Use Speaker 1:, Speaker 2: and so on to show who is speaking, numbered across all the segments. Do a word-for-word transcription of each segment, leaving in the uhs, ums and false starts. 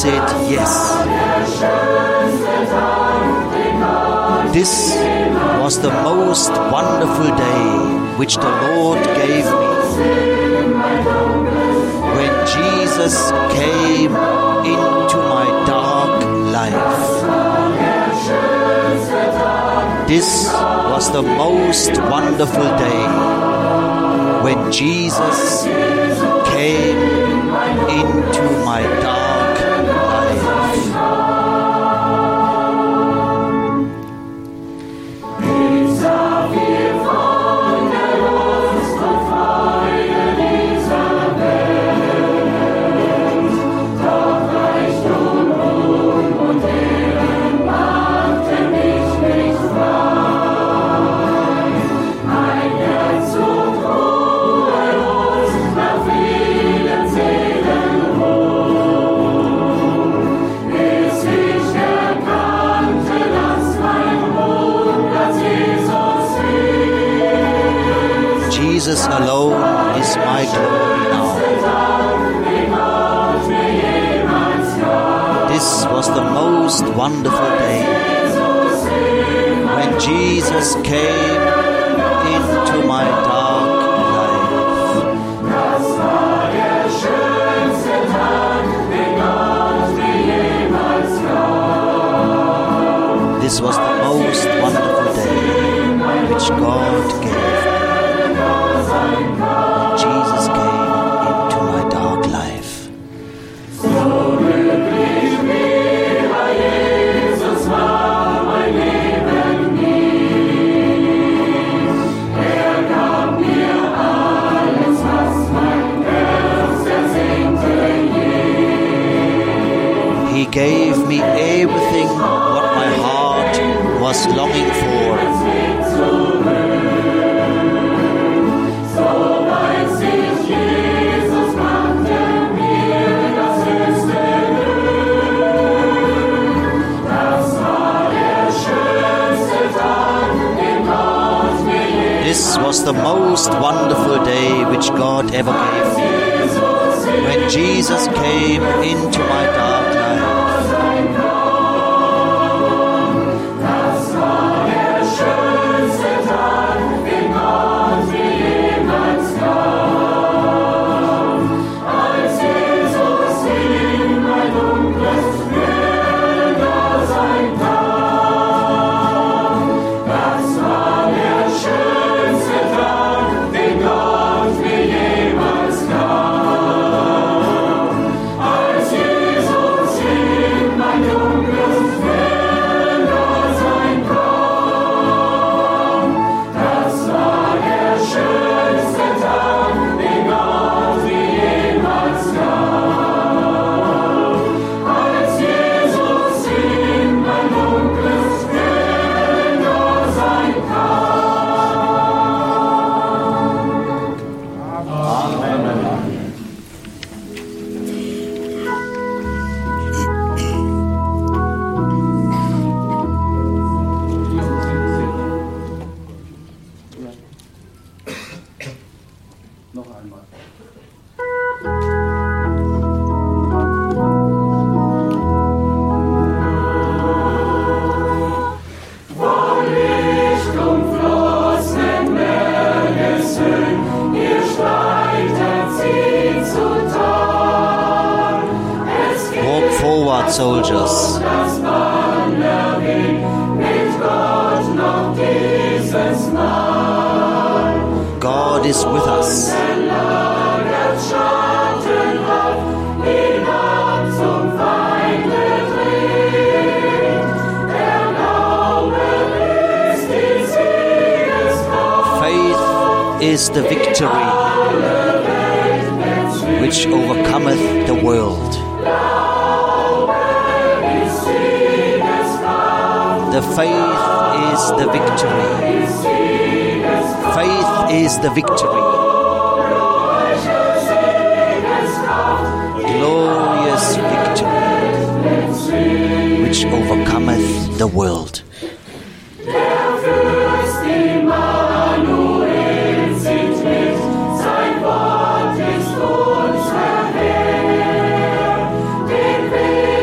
Speaker 1: said yes. This was the most wonderful day which the Lord gave me, when Jesus came into my dark life. This was the most wonderful day when Jesus came into my dark life. Jesus alone is my glory now. This was the most wonderful day when Jesus came into my dark life. This was the most wonderful day which God gave. Jesus came into my dark life.
Speaker 2: So glücklich wie bei Jesus war mein Leben nie. Er gab mir alles, was mein Herz ersehnte je.
Speaker 1: He gave me everything what my heart was longing for. This was the most wonderful day which God ever gave me, when Jesus came into my dark life. Soldiers. God is with us. Faith is the victory which overcometh the world. The faith is the victory. Faith is the victory. Glorious victory which overcometh the world.
Speaker 2: Sein Wort ist unser Herr, den Weg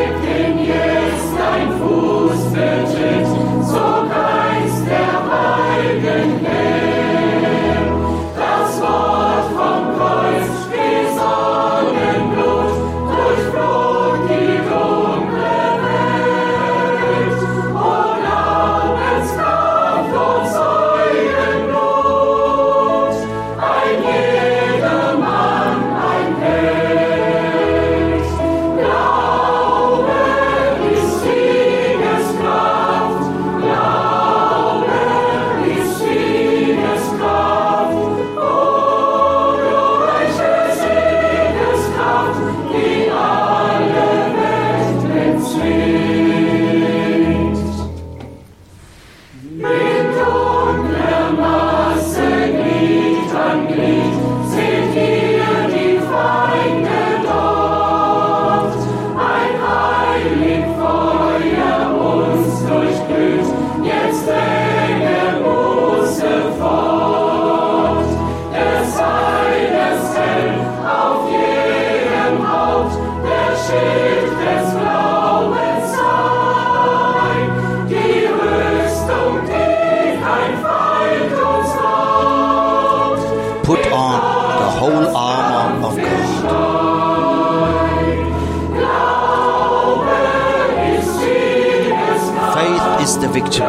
Speaker 1: victory.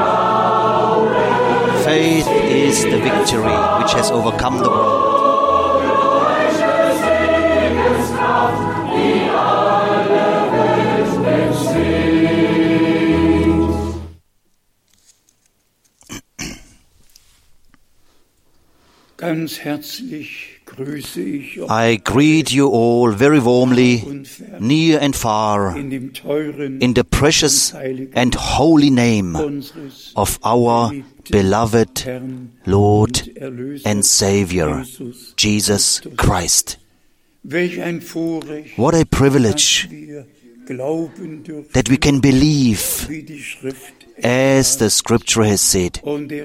Speaker 1: Faith is the victory which has overcome the world.
Speaker 3: Ganz herzlich grüße ich euch
Speaker 1: I greet you all very warmly,
Speaker 3: und fern
Speaker 1: near and far,
Speaker 3: in dem teuren
Speaker 1: in the precious and holy name
Speaker 3: unseres
Speaker 1: of our
Speaker 3: geliebten
Speaker 1: beloved
Speaker 3: Herrn
Speaker 1: Lord
Speaker 3: und Erlöser
Speaker 1: and Savior,
Speaker 3: Jesus
Speaker 1: Jesus
Speaker 3: Christus.
Speaker 1: Christ.
Speaker 3: Welch ein Vorrecht,
Speaker 1: What a
Speaker 3: dass
Speaker 1: privilege
Speaker 3: wir glauben dürfen,
Speaker 1: that we can believe
Speaker 3: wie die Schrift
Speaker 1: as the scripture has said.
Speaker 3: und der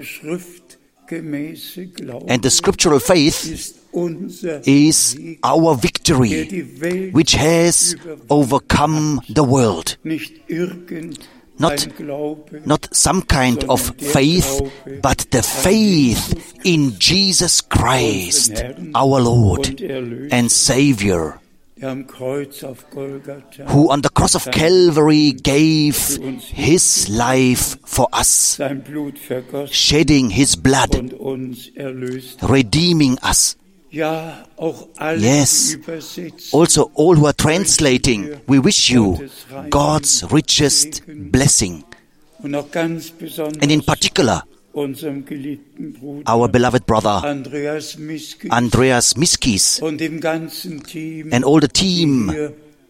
Speaker 3: schriftgemäße Glaube
Speaker 1: And the scriptural faith
Speaker 3: ist unser
Speaker 1: is
Speaker 3: Sieg,
Speaker 1: our
Speaker 3: der
Speaker 1: victory,
Speaker 3: die Welt
Speaker 1: which has overcome the world.
Speaker 3: nicht irgendein
Speaker 1: Not,
Speaker 3: Glaube,
Speaker 1: not some kind of faith, but the faith in Jesus Christ, our Lord and Savior,
Speaker 3: der am Kreuz auf Golgatha
Speaker 1: who on the cross of Calvary gave his life for us,
Speaker 3: sein Blut vergoss
Speaker 1: shedding his blood,
Speaker 3: und uns erlöst.
Speaker 1: redeeming us.
Speaker 3: Ja, auch alle,
Speaker 1: Yes.
Speaker 3: die übersetzen,
Speaker 1: Also all who are translating, we wish you God's richest blessing.
Speaker 3: und auch ganz besonders
Speaker 1: And in particular,
Speaker 3: unserem geliebten Bruder
Speaker 1: our beloved brother
Speaker 3: Andreas Miski
Speaker 1: Andreas Miskis
Speaker 3: und dem ganzen Team,
Speaker 1: and all the
Speaker 3: die
Speaker 1: team
Speaker 3: hier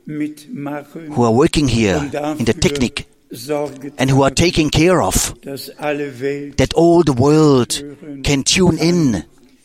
Speaker 3: mitmachen
Speaker 1: who are working here
Speaker 3: und dafür
Speaker 1: in the technique
Speaker 3: Sorge
Speaker 1: and who are
Speaker 3: tragen,
Speaker 1: taking care of
Speaker 3: dass alle Welt
Speaker 1: that all the world can tune in.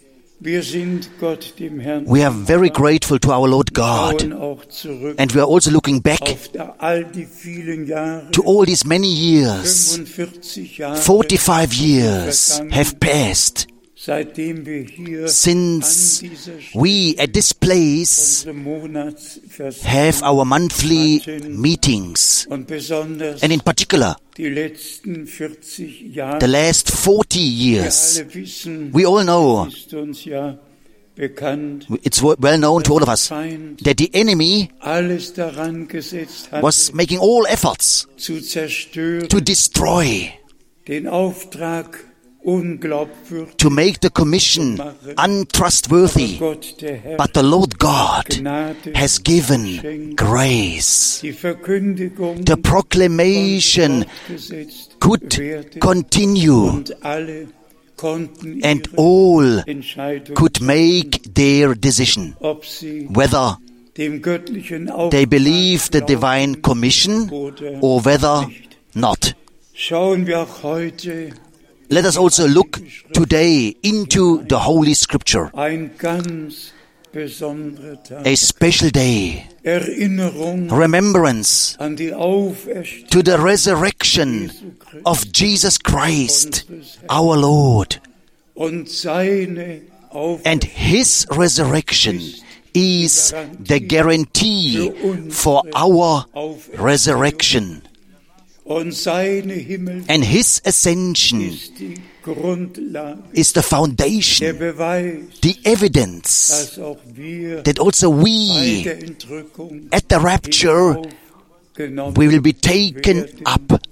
Speaker 3: Wir sind Gott, dem Herrn,
Speaker 1: We are very grateful to our Lord God,
Speaker 3: schauen auch zurück
Speaker 1: and we are also looking back
Speaker 3: auf da, all die vielen Jahre,
Speaker 1: to all these many years.
Speaker 3: fünfundvierzig Jahre,
Speaker 1: forty-five years have passed
Speaker 3: seitdem wir hier
Speaker 1: since
Speaker 3: an dieser Stelle
Speaker 1: we at this place
Speaker 3: unsere Monatsversammlung
Speaker 1: have our monthly meetings,
Speaker 3: und besonders
Speaker 1: and in particular
Speaker 3: die letzten vierzig Jahre.
Speaker 1: the last forty
Speaker 3: Wir
Speaker 1: years.
Speaker 3: alle wissen,
Speaker 1: We all know,
Speaker 3: ist uns ja bekannt,
Speaker 1: it's well known to all of us,
Speaker 3: Feind
Speaker 1: that the enemy
Speaker 3: alles daran gesetzt hat,
Speaker 1: was making all efforts
Speaker 3: zu zerstören,
Speaker 1: to destroy,
Speaker 3: den Auftrag unglaubwürdig.
Speaker 1: to make the commission untrustworthy.
Speaker 3: Gott, der Herr,
Speaker 1: But the Lord God
Speaker 3: Gnade
Speaker 1: has given
Speaker 3: schenkt.
Speaker 1: grace.
Speaker 3: Die Verkündigung
Speaker 1: The proclamation
Speaker 3: fortgesetzt
Speaker 1: could
Speaker 3: werden
Speaker 1: continue,
Speaker 3: und alle konnten
Speaker 1: and
Speaker 3: ihre
Speaker 1: all
Speaker 3: Entscheidung
Speaker 1: could make their decision,
Speaker 3: ob sie
Speaker 1: whether
Speaker 3: dem göttlichen
Speaker 1: they
Speaker 3: Auftrag
Speaker 1: believe the
Speaker 3: glauben
Speaker 1: divine commission
Speaker 3: oder
Speaker 1: or whether
Speaker 3: nicht.
Speaker 1: not.
Speaker 3: Schauen wir auch heute
Speaker 1: Let us also look today into the Holy Scripture,
Speaker 3: ein ganz besonderer Tag.
Speaker 1: a special day,
Speaker 3: Erinnerung
Speaker 1: remembrance
Speaker 3: an die Auferstehung
Speaker 1: to the resurrection of Jesus Christ, our Lord.
Speaker 3: und seine Auferstehung
Speaker 1: And his resurrection is the guarantee for our resurrection.
Speaker 3: und seine Himmel
Speaker 1: And his ascension
Speaker 3: ist die Grundlage,
Speaker 1: is the
Speaker 3: der
Speaker 1: foundation,
Speaker 3: Beweis,
Speaker 1: the evidence
Speaker 3: dass auch wir
Speaker 1: that also
Speaker 3: bei
Speaker 1: we,
Speaker 3: der Entrückung
Speaker 1: at the rapture,
Speaker 3: aufgenommen
Speaker 1: we will be taken
Speaker 3: werden,
Speaker 1: up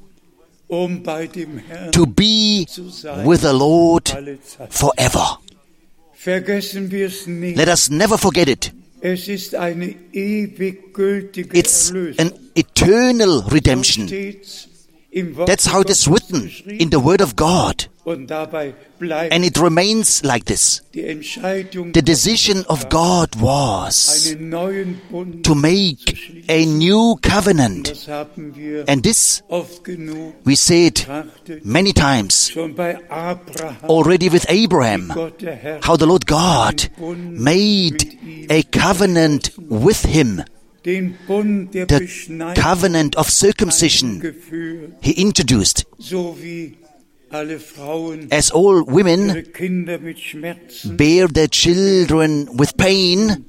Speaker 3: um bei dem Herrn
Speaker 1: to be
Speaker 3: zu sein
Speaker 1: with the Lord
Speaker 3: alle Zeit.
Speaker 1: forever.
Speaker 3: Vergessen wir es nicht.
Speaker 1: Let us never forget it.
Speaker 3: Es ist eine ewig gültige
Speaker 1: It's
Speaker 3: Erlösung.
Speaker 1: an eternal
Speaker 3: So
Speaker 1: redemption.
Speaker 3: steht's im Wort
Speaker 1: That's how it is written
Speaker 3: geschrieben.
Speaker 1: in the Word of God.
Speaker 3: Und dabei bleibt
Speaker 1: And it remains like this.
Speaker 3: die Entscheidung,
Speaker 1: The decision of God was
Speaker 3: einen neuen Bund
Speaker 1: to make a new covenant.
Speaker 3: Das haben wir
Speaker 1: And this
Speaker 3: oft genug
Speaker 1: we said
Speaker 3: betrachtet.
Speaker 1: many times
Speaker 3: Schon bei Abraham,
Speaker 1: already with Abraham,
Speaker 3: Gott der Herr,
Speaker 1: how the Lord God made a covenant with him,
Speaker 3: den Bund der
Speaker 1: the
Speaker 3: Beschneidung
Speaker 1: covenant of circumcision
Speaker 3: geführt,
Speaker 1: he introduced,
Speaker 3: so wie alle Frauen
Speaker 1: as all women
Speaker 3: ihre Kinder mit Schmerzen,
Speaker 1: bear their children with pain,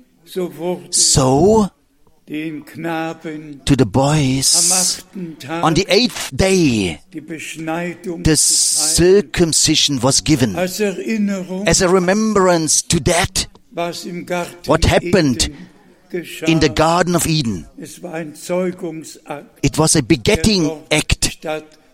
Speaker 3: so wurde
Speaker 1: so
Speaker 3: den Knaben
Speaker 1: to the
Speaker 3: am
Speaker 1: boys
Speaker 3: achten Tag
Speaker 1: on the eighth day
Speaker 3: die Beschneidung
Speaker 1: the
Speaker 3: zuteil.
Speaker 1: circumcision was given
Speaker 3: Als Erinnerung,
Speaker 1: as a remembrance to that
Speaker 3: was im Garten
Speaker 1: what happened
Speaker 3: Eden geschah.
Speaker 1: in the Garden of Eden.
Speaker 3: Es war ein Zeugungsakt,
Speaker 1: It was a
Speaker 3: der
Speaker 1: begetting
Speaker 3: dort
Speaker 1: act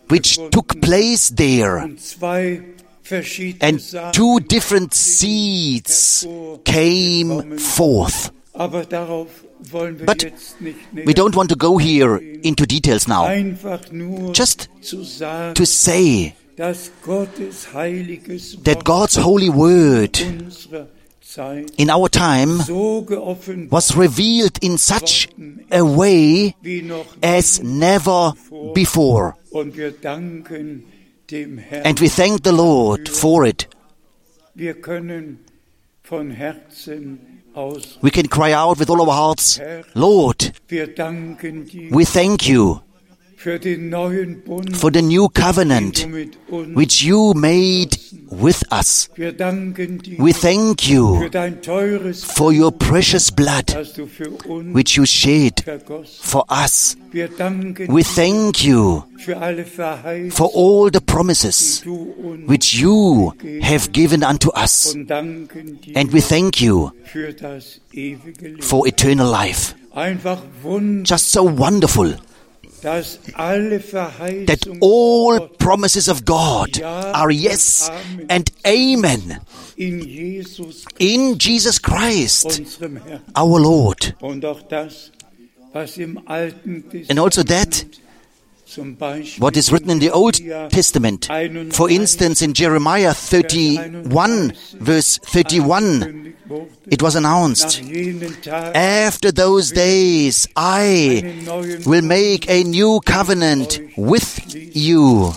Speaker 1: which took place there,
Speaker 3: und zwei verschiedene
Speaker 1: and
Speaker 3: Samen
Speaker 1: two different seeds came forth.
Speaker 3: Aber darauf wollen wir
Speaker 1: But
Speaker 3: jetzt nicht
Speaker 1: we
Speaker 3: näher
Speaker 1: don't want to go here into details now.
Speaker 3: einfach nur
Speaker 1: Just
Speaker 3: zu sagen,
Speaker 1: to say
Speaker 3: dass Gottes heiliges
Speaker 1: that
Speaker 3: Wort
Speaker 1: God's holy word
Speaker 3: unserer Zeit
Speaker 1: in our time
Speaker 3: so geoffenbart
Speaker 1: was revealed in such a way
Speaker 3: wie noch
Speaker 1: as
Speaker 3: nie
Speaker 1: never
Speaker 3: zuvor.
Speaker 1: before.
Speaker 3: Und wir danken dem Herrn.
Speaker 1: And we thank the Lord for it.
Speaker 3: Wir können von Herzen aus,
Speaker 1: We can cry out with all our hearts, Lord,
Speaker 3: wir danken dir
Speaker 1: we thank you
Speaker 3: für den neuen Bund,
Speaker 1: for the new
Speaker 3: den du
Speaker 1: covenant
Speaker 3: mit uns.
Speaker 1: which you made with us.
Speaker 3: Wir danken dir
Speaker 1: We thank
Speaker 3: für
Speaker 1: you
Speaker 3: dein teures
Speaker 1: for your precious blood
Speaker 3: das du für uns
Speaker 1: which you shed
Speaker 3: vergossen.
Speaker 1: for us.
Speaker 3: Wir danken
Speaker 1: We
Speaker 3: dir
Speaker 1: thank you
Speaker 3: für alle Verheißungen,
Speaker 1: for all the promises
Speaker 3: die du uns
Speaker 1: which you have given unto us.
Speaker 3: und danken dir
Speaker 1: And we thank you
Speaker 3: für das ewige Leben.
Speaker 1: for eternal life.
Speaker 3: Einfach wunderbar,
Speaker 1: Just so wonderful
Speaker 3: dass alle
Speaker 1: that
Speaker 3: Verheißungen
Speaker 1: all
Speaker 3: Gottes
Speaker 1: promises of God are yes and amen
Speaker 3: in Jesus
Speaker 1: in Jesus Christ,
Speaker 3: unserem Herrn.
Speaker 1: our Lord.
Speaker 3: Und auch das, was im Alten
Speaker 1: And also that,
Speaker 3: zum Beispiel
Speaker 1: what is written in the Old Testament, for instance in Jeremiah thirty-one, verse thirty-one,
Speaker 3: angekündigt wurde,
Speaker 1: it was announced,
Speaker 3: nach jenen Tagen
Speaker 1: after those days I
Speaker 3: einen neuen
Speaker 1: will make a new covenant with you.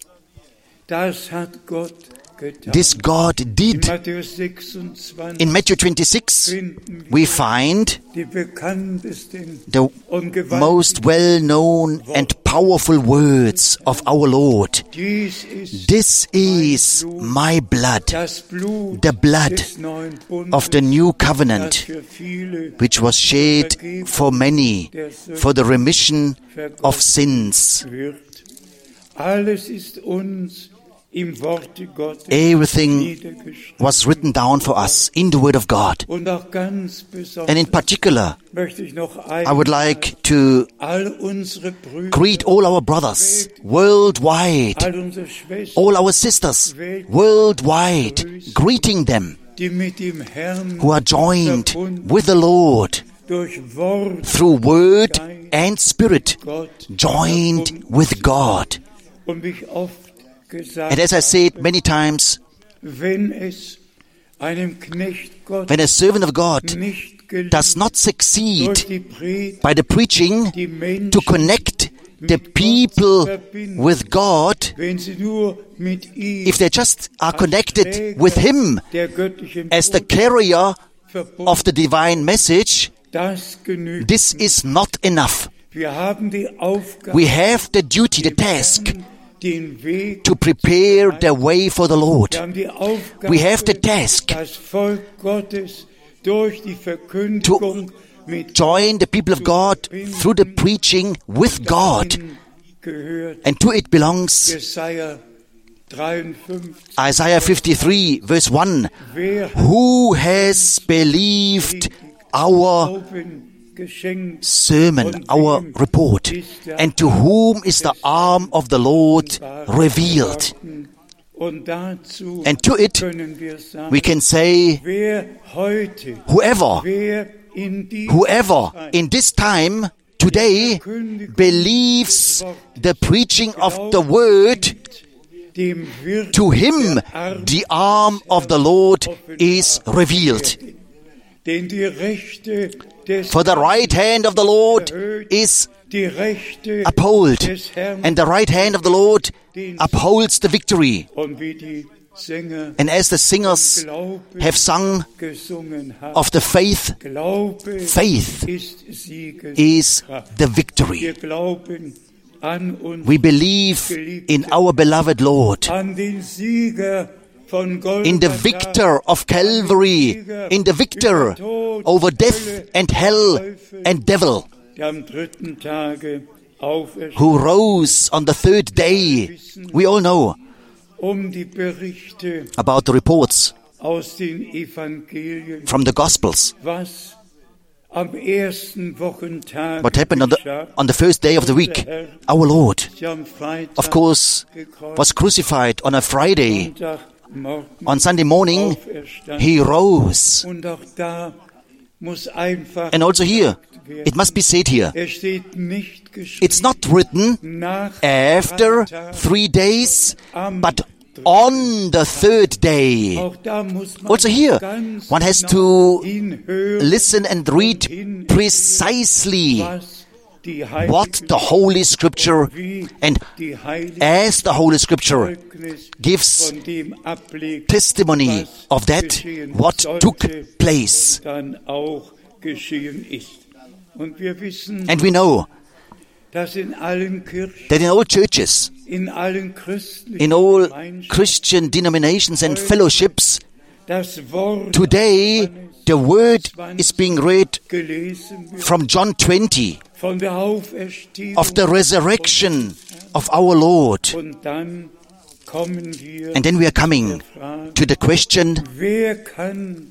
Speaker 3: Das hat Gott getan.
Speaker 1: This God
Speaker 3: In
Speaker 1: did.
Speaker 3: Matthäus sechsundzwanzig
Speaker 1: In Matthew twenty-six,
Speaker 3: finden wir
Speaker 1: we find
Speaker 3: die bekanntesten
Speaker 1: the
Speaker 3: und gewaltigen.
Speaker 1: most well-known and powerful words of our Lord.
Speaker 3: Dies ist
Speaker 1: This is my blood,
Speaker 3: das Blut
Speaker 1: the blood
Speaker 3: des neuen Bundes,
Speaker 1: of the new
Speaker 3: das
Speaker 1: covenant,
Speaker 3: für viele
Speaker 1: which was shed for many for the remission of sins.
Speaker 3: wird. Alles ist uns im Worte Gottes
Speaker 1: Everything
Speaker 3: niedergeschrieben.
Speaker 1: was written down for us in the Word of God.
Speaker 3: Und auch ganz
Speaker 1: And in
Speaker 3: besonders
Speaker 1: particular,
Speaker 3: möchte ich noch
Speaker 1: I would
Speaker 3: einmal
Speaker 1: like to
Speaker 3: all unsere Brüder,
Speaker 1: greet all our brothers worldwide,
Speaker 3: all unsere Schwestern,
Speaker 1: all our sisters worldwide, greeting them
Speaker 3: die mit dem Herrn
Speaker 1: who are joined
Speaker 3: verbunden
Speaker 1: with the Lord
Speaker 3: durch Wort
Speaker 1: through word and spirit,
Speaker 3: Gott
Speaker 1: joined
Speaker 3: verbunden
Speaker 1: with God.
Speaker 3: und mich oft gesagt
Speaker 1: And as I said many times,
Speaker 3: wenn es einem Knecht Gott
Speaker 1: when a servant of God
Speaker 3: nicht gelingt,
Speaker 1: does not
Speaker 3: durch
Speaker 1: succeed
Speaker 3: die Predigt
Speaker 1: by the preaching
Speaker 3: die Menschen,
Speaker 1: to connect the people with God,
Speaker 3: wenn sie nur mit ihm
Speaker 1: if they just are connected with Him
Speaker 3: der göttlichen
Speaker 1: as the
Speaker 3: Botschaft
Speaker 1: carrier
Speaker 3: verbunden,
Speaker 1: of the divine message,
Speaker 3: das genügt.
Speaker 1: this is not enough.
Speaker 3: Wir haben die Aufgabe,
Speaker 1: We have the duty, the task,
Speaker 3: den Weg,
Speaker 1: to prepare the way for the Lord.
Speaker 3: wir haben die Aufgabe,
Speaker 1: We have the task
Speaker 3: das Volk Gottes durch die Verkündigung mit
Speaker 1: Join the people of God through the preaching with God.
Speaker 3: ihm gehört.
Speaker 1: And to it belongs
Speaker 3: Jesaja dreiundfünfzig.
Speaker 1: Isaiah fifty-three, verse one.
Speaker 3: Wer
Speaker 1: Who has believed our
Speaker 3: Glauben geschenkt
Speaker 1: sermon, our report? And to whom is the arm of the Lord revealed?
Speaker 3: und dazu
Speaker 1: And to it
Speaker 3: können wir sagen,
Speaker 1: we can say,
Speaker 3: wer heute,
Speaker 1: whoever,
Speaker 3: wer in dieser
Speaker 1: whoever
Speaker 3: Zeit
Speaker 1: in this time, today, believes the preaching of the word,
Speaker 3: dem wird
Speaker 1: to him
Speaker 3: der Arm
Speaker 1: the arm of the Lord is revealed.
Speaker 3: denn die Rechte des
Speaker 1: For the right hand of the Lord is
Speaker 3: die Rechte
Speaker 1: upheld,
Speaker 3: des Herrn
Speaker 1: and the right hand of the Lord upholds the victory.
Speaker 3: und wie die Sänger
Speaker 1: And as the singers
Speaker 3: Glaube
Speaker 1: have sung
Speaker 3: gesungen haben,
Speaker 1: of the faith,
Speaker 3: Glaube
Speaker 1: faith
Speaker 3: ist Siegeskraft.
Speaker 1: is the victory.
Speaker 3: Wir glauben an uns,
Speaker 1: We believe in our beloved Lord,
Speaker 3: an den Sieger von Golgatha,
Speaker 1: in the victor of Calvary, in the victor over death and hell and devil,
Speaker 3: der am dritten Tage auferstand,
Speaker 1: who rose on the third day. We all know
Speaker 3: um die Berichte
Speaker 1: about the reports
Speaker 3: aus den Evangelien,
Speaker 1: from the Gospels,
Speaker 3: was Am ersten Wochentag
Speaker 1: what happened on the, on the first day of the week. Our Lord, of course, was crucified on a Friday. On Sunday morning, He rose.
Speaker 3: Und auch da muss einfach
Speaker 1: And also here, it must be said here,
Speaker 3: er steht nicht
Speaker 1: it's not written
Speaker 3: nach
Speaker 1: after three days, but on the third day.
Speaker 3: Auch da muss man
Speaker 1: Also here,
Speaker 3: ganz
Speaker 1: one has
Speaker 3: genau
Speaker 1: to
Speaker 3: hinhören,
Speaker 1: listen and read precisely
Speaker 3: was die Heilige
Speaker 1: what the Holy Scripture,
Speaker 3: wie
Speaker 1: and
Speaker 3: die Heilige
Speaker 1: as the Holy Scripture
Speaker 3: Zeugnis
Speaker 1: gives
Speaker 3: von dem ablegt,
Speaker 1: testimony
Speaker 3: was
Speaker 1: of that,
Speaker 3: geschehen
Speaker 1: what
Speaker 3: sollte
Speaker 1: took place.
Speaker 3: und dann auch geschehen ist. Und wir wissen,
Speaker 1: And we know
Speaker 3: dass in allen Kirchen,
Speaker 1: that in all churches,
Speaker 3: in allen christlichen
Speaker 1: in all
Speaker 3: Gemeinschaften
Speaker 1: Christian denominations and fellowships,
Speaker 3: das Wort
Speaker 1: today the word is being read
Speaker 3: gelesen wird,
Speaker 1: from John twenty,
Speaker 3: von der Auferstehung,
Speaker 1: of the resurrection of our Lord.
Speaker 3: und dann kommen wir
Speaker 1: And then we are coming
Speaker 3: zur Frage,
Speaker 1: to the question,
Speaker 3: wer kann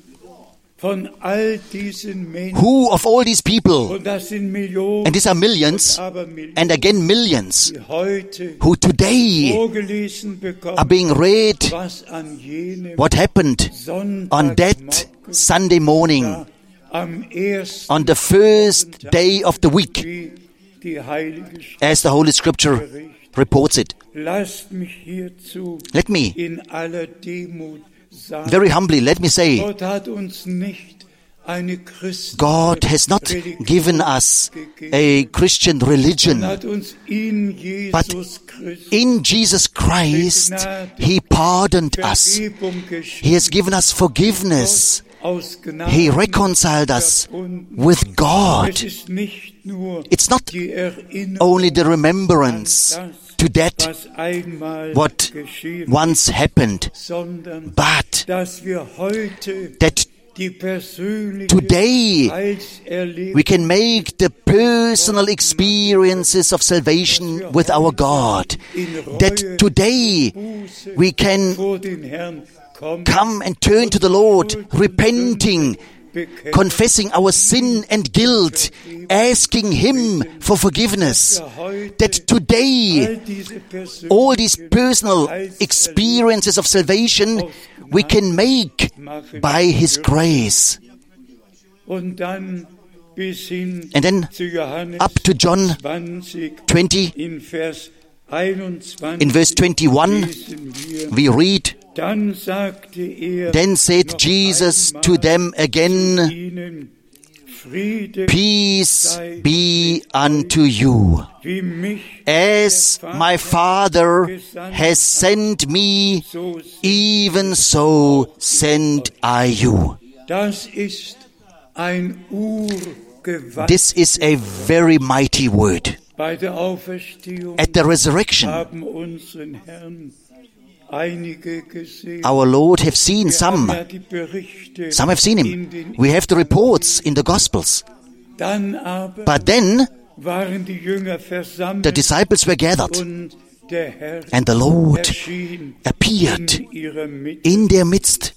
Speaker 3: von all diesen Menschen,
Speaker 1: who of all these people,
Speaker 3: und das sind Millionen,
Speaker 1: and these are millions,
Speaker 3: aber Millionen,
Speaker 1: and again millions,
Speaker 3: die heute
Speaker 1: who today
Speaker 3: vorgelesen bekommen,
Speaker 1: are being read
Speaker 3: was an jenem
Speaker 1: what happened on that
Speaker 3: Sonntagmorgen
Speaker 1: Sunday morning,
Speaker 3: da am ersten
Speaker 1: on the first day of the week,
Speaker 3: wie die Heilige Schrift
Speaker 1: as the Holy Scripture
Speaker 3: berichtet.
Speaker 1: reports it.
Speaker 3: Lasst mich hierzu
Speaker 1: Let me,
Speaker 3: in aller Demut sagen,
Speaker 1: very humbly, let me say,
Speaker 3: Gott hat uns nicht eine christliche
Speaker 1: God has not
Speaker 3: Religion
Speaker 1: given us
Speaker 3: gegeben,
Speaker 1: a Christian religion,
Speaker 3: hat uns in Jesus
Speaker 1: but
Speaker 3: Christus
Speaker 1: in Jesus Christ, He pardoned us.
Speaker 3: Vergebung
Speaker 1: He has given us forgiveness.
Speaker 3: aus Gnade
Speaker 1: He reconciled us
Speaker 3: verbunden.
Speaker 1: with
Speaker 3: Es
Speaker 1: God.
Speaker 3: ist nicht nur
Speaker 1: It's not
Speaker 3: die Erinnerung
Speaker 1: only the remembrance
Speaker 3: an das,
Speaker 1: to that
Speaker 3: was einmal
Speaker 1: what
Speaker 3: geschehen
Speaker 1: once happened,
Speaker 3: sondern
Speaker 1: but
Speaker 3: dass wir heute
Speaker 1: that
Speaker 3: die persönliche
Speaker 1: today
Speaker 3: Heilserlebnis
Speaker 1: we can make the personal experiences of salvation with our God. That today we can
Speaker 3: vor den Herrn kommen,
Speaker 1: come and turn to the Lord, repenting, confessing our sin and guilt, asking Him for forgiveness. That
Speaker 3: all
Speaker 1: today
Speaker 3: diese persönlichen
Speaker 1: all these personal experiences of salvation we can make by His grace.
Speaker 3: und dann bis hin
Speaker 1: And then
Speaker 3: zu Johannes
Speaker 1: up to John
Speaker 3: zwanzig
Speaker 1: twenty,
Speaker 3: in Vers einundzwanzig
Speaker 1: in verse twenty-one,
Speaker 3: lesen wir,
Speaker 1: we read,
Speaker 3: dann sagte er
Speaker 1: Then said
Speaker 3: noch
Speaker 1: Jesus
Speaker 3: einmal
Speaker 1: to them again,
Speaker 3: ihnen, Friede
Speaker 1: Peace be unto you.
Speaker 3: wie mich
Speaker 1: As my Father has sent me,
Speaker 3: so sieht.
Speaker 1: even so send I you.
Speaker 3: Das ist ein Urgewalt.
Speaker 1: This is a very mighty word.
Speaker 3: Bei der Auferstehung
Speaker 1: At the resurrection,
Speaker 3: haben unseren Herrn einige gesehen.
Speaker 1: our Lord have seen
Speaker 3: Wir haben
Speaker 1: some.
Speaker 3: ja die Berichte
Speaker 1: Some have seen
Speaker 3: in
Speaker 1: Him.
Speaker 3: den
Speaker 1: We have the reports in the Gospels.
Speaker 3: Dann aber
Speaker 1: But then
Speaker 3: waren die Jünger
Speaker 1: the
Speaker 3: versammelt
Speaker 1: disciples were gathered,
Speaker 3: und der Herr
Speaker 1: and the Lord
Speaker 3: erschien
Speaker 1: appeared
Speaker 3: in ihrer Mitte
Speaker 1: in their midst,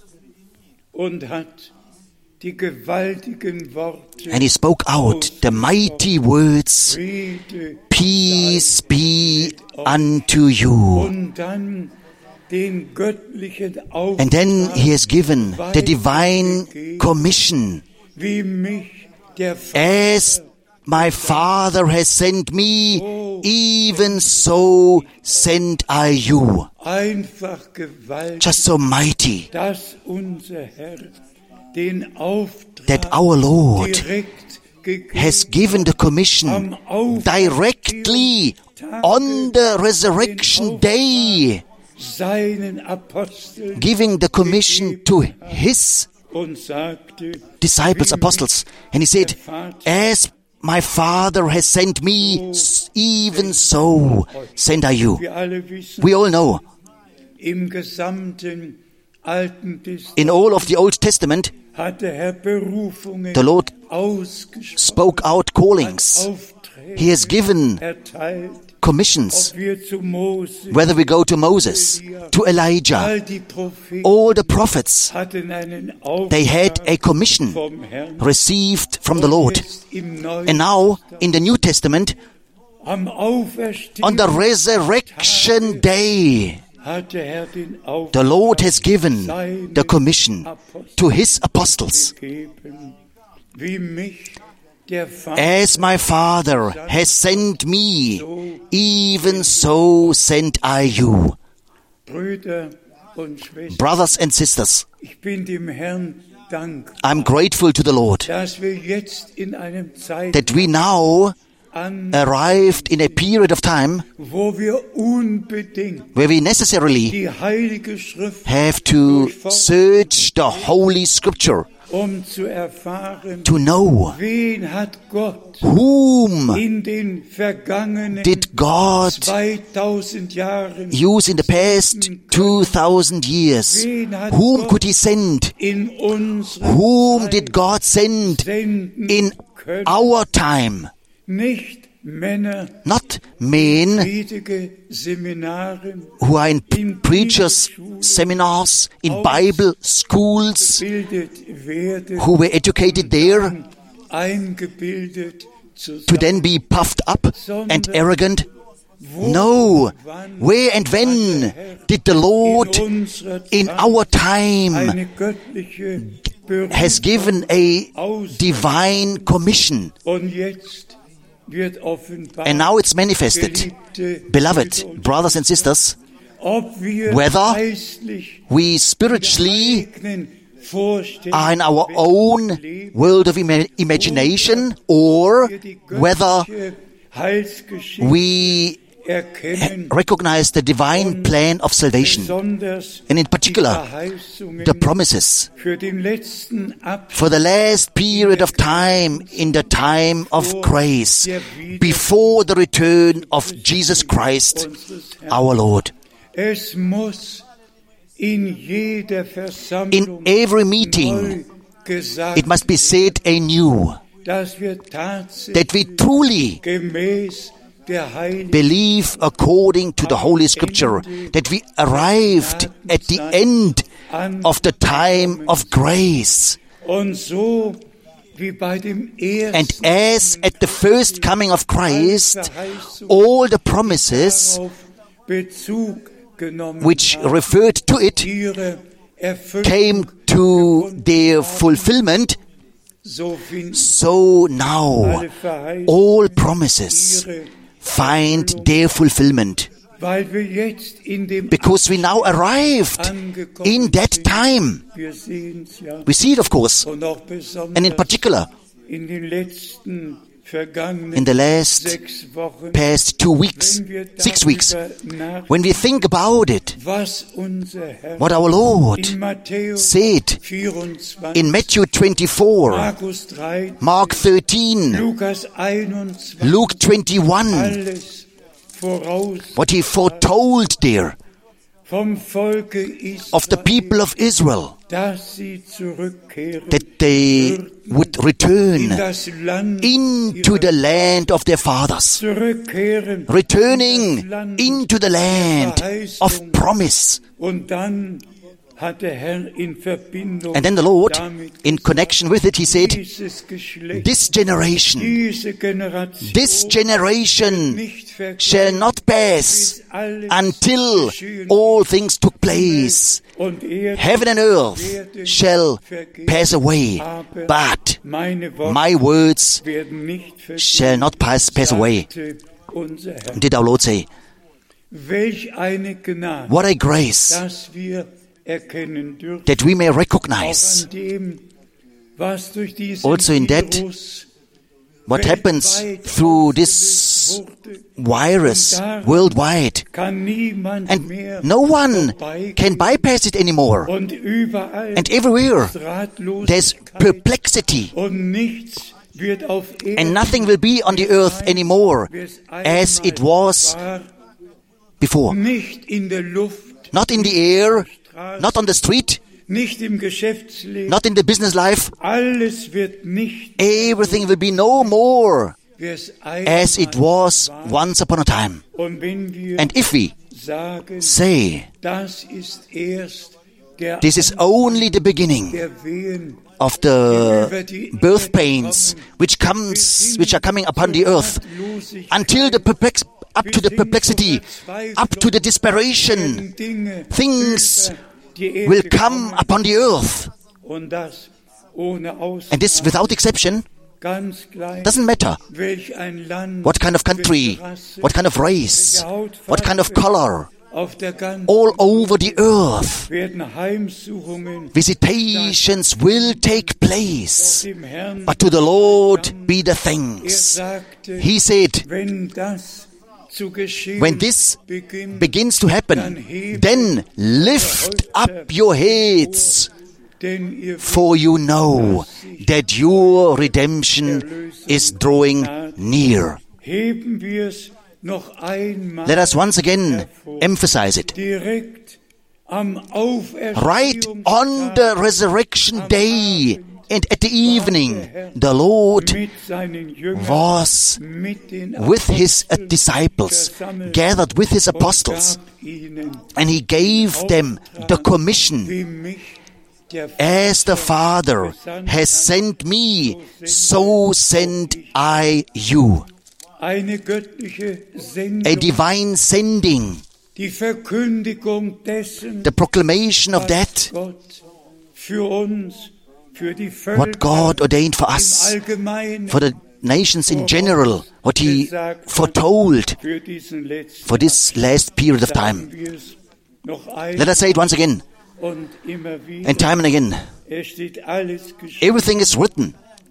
Speaker 3: und hat die gewaltigen Worte
Speaker 1: and He spoke out the mighty words,
Speaker 3: Friede
Speaker 1: Peace be unto you.
Speaker 3: und dann den göttlichen Auftrag,
Speaker 1: And then He has given the divine commission,
Speaker 3: wie mich der
Speaker 1: as my Father has sent me, even so send I you.
Speaker 3: einfach gewaltig,
Speaker 1: Just so mighty
Speaker 3: dass unser Herr den Auftrag
Speaker 1: that our Lord
Speaker 3: direkt gegeben
Speaker 1: has given the commission directly on the resurrection day,
Speaker 3: seinen Aposteln
Speaker 1: giving the commission to His
Speaker 3: und sagte,
Speaker 1: disciples, apostles. And He said, as my Father has sent me, even so send I you.
Speaker 3: wir alle wissen,
Speaker 1: We all know,
Speaker 3: im gesamten Alten Testament
Speaker 1: in all of the Old Testament, the Lord spoke out callings. He has given commissions, whether we go to Moses, to Elijah, all the prophets, they had a commission received from the Lord. And now, in the New Testament, on the resurrection day, the Lord has given the commission to His apostles. As my Father has sent me, even so sent I you. Brothers and sisters, I'm grateful to the Lord that we now arrived in a period of time where we necessarily have to search the Holy Scripture to know whom did God use in the past two thousand years. Whom could He send? Whom did God send in our time? Not men who are in preachers' seminars, in Bible schools, who were educated there to then be puffed up and arrogant. No. Where and when did the Lord in our time has given a divine commission? And now it's manifested. Beloved brothers and sisters, whether we spiritually are in our own world of ima- imagination or whether we recognize the divine plan of salvation, and in particular the promises for the last period of time, in the time of grace, before the return of Jesus Christ our Lord. In every meeting it must be said anew that we truly believe according to the Holy Scripture, that we arrived at the end of the time of grace. And as at the first coming of Christ, all the promises which referred to it came to their fulfillment, so now all promises find their fulfillment, because we now arrived in that time. We see it, of course, and in particular in the last past two weeks, six weeks, when we think about it, what our Lord said in Matthew twenty-four, Mark thirteen, Luke twenty-one, what He foretold there of the people of Israel, that they would return into the land of their fathers, returning into the land of promise. And then the Lord, in connection with it, He said, this generation, this generation shall not pass until all things took place. Heaven and earth shall pass away, but my words shall not pass, pass away. Did our Lord say, what a grace that we may recognize also in that what happens through this virus worldwide, and no one can bypass it anymore, and everywhere there's perplexity, and nothing will be on the earth anymore as it was before. Not in the air, not on the street,
Speaker 3: nicht im Geschäftsleben.
Speaker 1: Not in the business life.
Speaker 3: Alles wird nicht
Speaker 1: Everything will be no more
Speaker 3: wie es
Speaker 1: as it
Speaker 3: einmal
Speaker 1: was
Speaker 3: war.
Speaker 1: once upon a time.
Speaker 3: Und wenn wir
Speaker 1: And if we
Speaker 3: sagen,
Speaker 1: say
Speaker 3: das ist erst der
Speaker 1: this is only the beginning
Speaker 3: der Wehen,
Speaker 1: of the birth pains which comes, which are coming upon the earth, until the perplex, up to the perplexity, up to the desperation, things will come upon the earth.
Speaker 3: und das ohne
Speaker 1: And this, without exception,
Speaker 3: ganz gleich,
Speaker 1: doesn't matter
Speaker 3: welch ein Land,
Speaker 1: what kind of country, what kind of race, what kind of color,
Speaker 3: auf der ganzen
Speaker 1: all over the earth.
Speaker 3: werden Heimsuchungen
Speaker 1: Visitations will take place,
Speaker 3: dem Herrn.
Speaker 1: but to the Lord be the
Speaker 3: Er
Speaker 1: thanks.
Speaker 3: sagte,
Speaker 1: He said,
Speaker 3: wenn das zu geschehen
Speaker 1: when this
Speaker 3: beginnt,
Speaker 1: begins to happen, then lift up your heads,
Speaker 3: denn ihr
Speaker 1: for you know that your redemption is drawing near.
Speaker 3: heben wir es noch einmal
Speaker 1: Let us once again emphasize it.
Speaker 3: direkt am
Speaker 1: Right on the
Speaker 3: Auferstehungstag
Speaker 1: resurrection day and at the evening, the Lord
Speaker 3: mit seinen Jüngern,
Speaker 1: was
Speaker 3: mit den
Speaker 1: with his
Speaker 3: Aposteln
Speaker 1: apostles,
Speaker 3: versammelt
Speaker 1: gathered with his
Speaker 3: und
Speaker 1: apostles,
Speaker 3: gab ihnen,
Speaker 1: and he gave them the commission,
Speaker 3: wie mich der
Speaker 1: as the Father has sent me, so send I you.
Speaker 3: eine göttliche Sendung,
Speaker 1: A divine sending,
Speaker 3: die Verkündigung dessen,
Speaker 1: the proclamation of that,
Speaker 3: Gott für uns, für die Völker
Speaker 1: what God ordained for
Speaker 3: im
Speaker 1: us,
Speaker 3: Allgemeinen,
Speaker 1: for the nations in general, what he foretold
Speaker 3: für diesen letzten
Speaker 1: for this last period of time.
Speaker 3: Sagen wir es noch einmal
Speaker 1: Let us say it once again,
Speaker 3: und immer wieder.
Speaker 1: and time and again.
Speaker 3: Es steht alles geschrieben,
Speaker 1: Everything is written,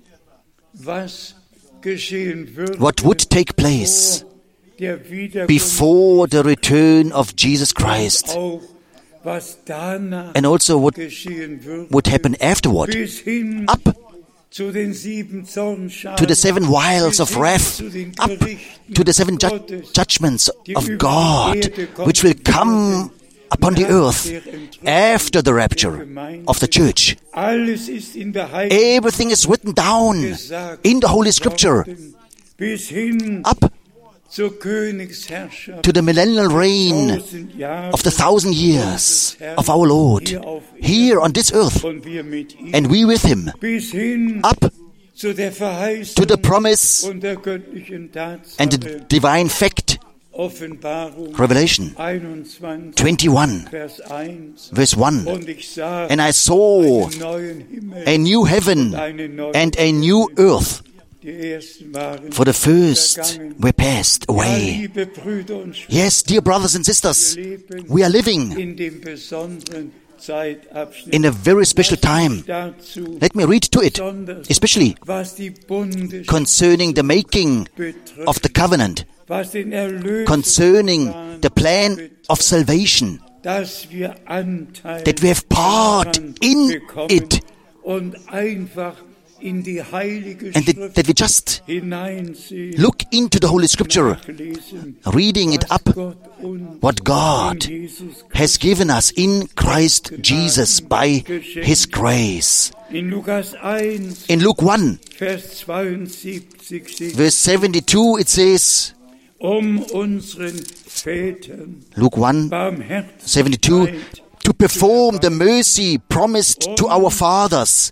Speaker 3: was geschehen wird,
Speaker 1: what would take place
Speaker 3: der Wiederkunft,
Speaker 1: before the return of Jesus Christ,
Speaker 3: auch was danach
Speaker 1: and also what
Speaker 3: geschehen wird,
Speaker 1: would happen afterward,
Speaker 3: bis hin
Speaker 1: up
Speaker 3: zu den sieben Zornschalen,
Speaker 1: to the seven vials
Speaker 3: bis
Speaker 1: of
Speaker 3: hin
Speaker 1: wrath,
Speaker 3: zu den
Speaker 1: up
Speaker 3: Gerichten
Speaker 1: to the seven ju-
Speaker 3: Gottes,
Speaker 1: judgments
Speaker 3: die
Speaker 1: of
Speaker 3: über die
Speaker 1: God,
Speaker 3: Erde kommen
Speaker 1: which will come
Speaker 3: werden,
Speaker 1: upon the
Speaker 3: nach
Speaker 1: earth
Speaker 3: der Entrückung
Speaker 1: after the
Speaker 3: der
Speaker 1: rapture
Speaker 3: Gemeinde.
Speaker 1: of the church.
Speaker 3: Alles ist in der Heiligen
Speaker 1: Everything is written down
Speaker 3: gesagt
Speaker 1: in the Holy Scripture,
Speaker 3: worden, bis hin
Speaker 1: up
Speaker 3: zur Königsherrschaft
Speaker 1: to the millennial reign
Speaker 3: tausend Jahre
Speaker 1: of the thousand years of our Lord here on this earth,
Speaker 3: und wir mit ihm,
Speaker 1: and we with him,
Speaker 3: bis hin
Speaker 1: up
Speaker 3: zu der Verheißung
Speaker 1: to the promise
Speaker 3: und der göttlichen Tatsache.
Speaker 1: and the divine fact,
Speaker 3: Offenbarung
Speaker 1: Revelation
Speaker 3: einundzwanzig,
Speaker 1: twenty-one,
Speaker 3: Vers eins.
Speaker 1: verse one.
Speaker 3: Und ich sah
Speaker 1: And I saw
Speaker 3: einen neuen Himmel,
Speaker 1: a new heaven
Speaker 3: eine neue
Speaker 1: and a new earth,
Speaker 3: die ersten waren
Speaker 1: for the first
Speaker 3: vergangen.
Speaker 1: were passed
Speaker 3: Ja,
Speaker 1: away.
Speaker 3: liebe Brüder und Schwestern,
Speaker 1: Yes, dear brothers and sisters,
Speaker 3: wir leben
Speaker 1: we are living
Speaker 3: in dem besonderen Zeitabschnitt.
Speaker 1: in a very special time.
Speaker 3: Dazu
Speaker 1: Let me read to it,
Speaker 3: besonders,
Speaker 1: especially
Speaker 3: was die Bundes
Speaker 1: concerning the making
Speaker 3: betrifft,
Speaker 1: of the covenant,
Speaker 3: was den Erlös
Speaker 1: concerning the plan of salvation,
Speaker 3: dass wir Anteil
Speaker 1: that we have part
Speaker 3: daran
Speaker 1: in
Speaker 3: bekommen
Speaker 1: it,
Speaker 3: und einfach in die heilige
Speaker 1: and that,
Speaker 3: Schrift
Speaker 1: that we just
Speaker 3: hineinsehen,
Speaker 1: look into the Holy Scripture,
Speaker 3: nachlesen,
Speaker 1: reading it
Speaker 3: was
Speaker 1: up,
Speaker 3: Gott uns
Speaker 1: what God
Speaker 3: in Jesus
Speaker 1: has given us in Christ Jesus by His grace.
Speaker 3: in Lukas eins,
Speaker 1: In Luke one,
Speaker 3: Vers zweiundsiebzig steht,
Speaker 1: verse seventy-two, it says,
Speaker 3: um unseren Vätern
Speaker 1: Luke one,
Speaker 3: Barmherzigkeit
Speaker 1: seventy-two, to perform the mercy promised to our fathers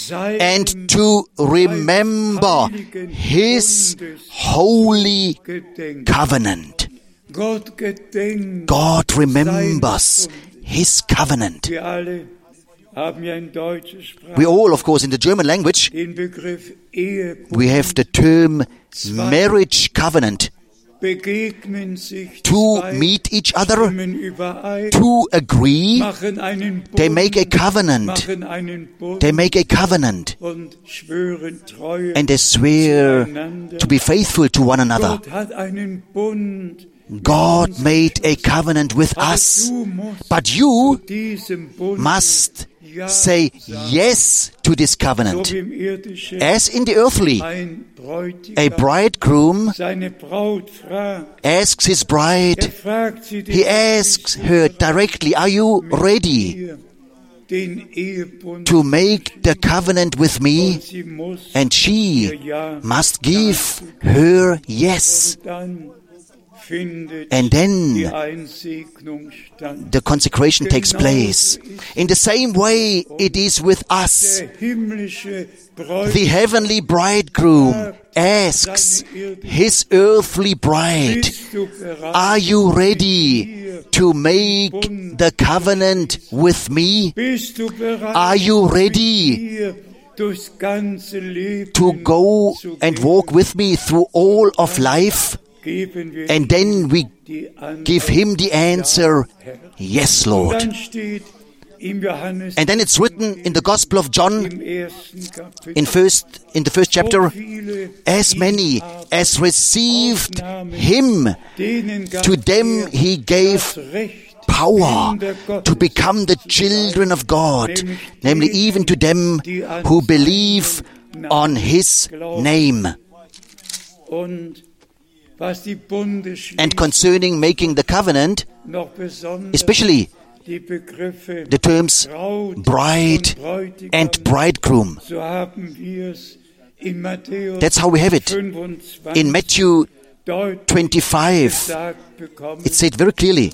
Speaker 1: and to remember His holy covenant.
Speaker 3: Gott gedenkt,
Speaker 1: God remembers His covenant.
Speaker 3: wir alle haben ja in deutscher Sprache
Speaker 1: We all, of course, in the German language,
Speaker 3: den Begriff Ehebund,
Speaker 1: we have the term marriage covenant,
Speaker 3: begegnen sich
Speaker 1: to
Speaker 3: zwei,
Speaker 1: meet each other,
Speaker 3: stimmen überein,
Speaker 1: to agree,
Speaker 3: machen einen Bund,
Speaker 1: they make a covenant,
Speaker 3: machen einen Bund
Speaker 1: they make a covenant,
Speaker 3: und schwören Treue
Speaker 1: and they swear
Speaker 3: zueinander.
Speaker 1: to be faithful to one another.
Speaker 3: Gott hat einen Bund,
Speaker 1: God made a covenant with
Speaker 3: aber
Speaker 1: us,
Speaker 3: du musst
Speaker 1: but you
Speaker 3: diesem Bund
Speaker 1: must
Speaker 3: ja
Speaker 1: say
Speaker 3: sagen.
Speaker 1: yes to this
Speaker 3: So
Speaker 1: covenant.
Speaker 3: wie im Irdischen
Speaker 1: As in the earthly,
Speaker 3: ein Bräutigam
Speaker 1: a bridegroom
Speaker 3: seine Braut fragt,
Speaker 1: asks his
Speaker 3: er
Speaker 1: bride,
Speaker 3: fragt sie
Speaker 1: he asks her directly, are you ready?
Speaker 3: Hier.
Speaker 1: to make the covenant with me, and she must give her yes. And then the consecration takes place. In the same way it is with us. The heavenly bridegroom asks his earthly bride, "Are you ready to make the covenant with me? Are you ready to go and walk with me through all of life?" And then we give him the answer, "Yes, Lord." And then it's written in the Gospel of John, in first in the first chapter, "As many as received him, to them he gave power to become the children of God, namely even to them who believe on his name." And concerning making the covenant, especially the terms bride and bridegroom. That's how we have it. In Matthew twenty-five, it said very clearly,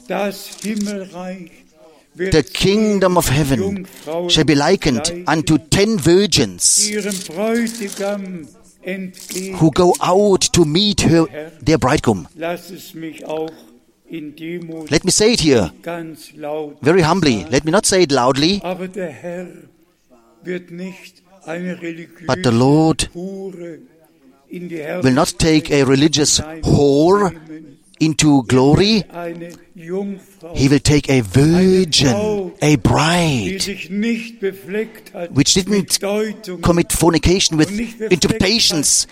Speaker 1: "The kingdom of heaven shall be likened unto ten virgins who go out to meet her, their bridegroom." Let me say it here very humbly. Let me not say it loudly. But the Lord will not take a religious whore into glory. He will take a virgin, a bride, which didn't commit fornication with interpretations,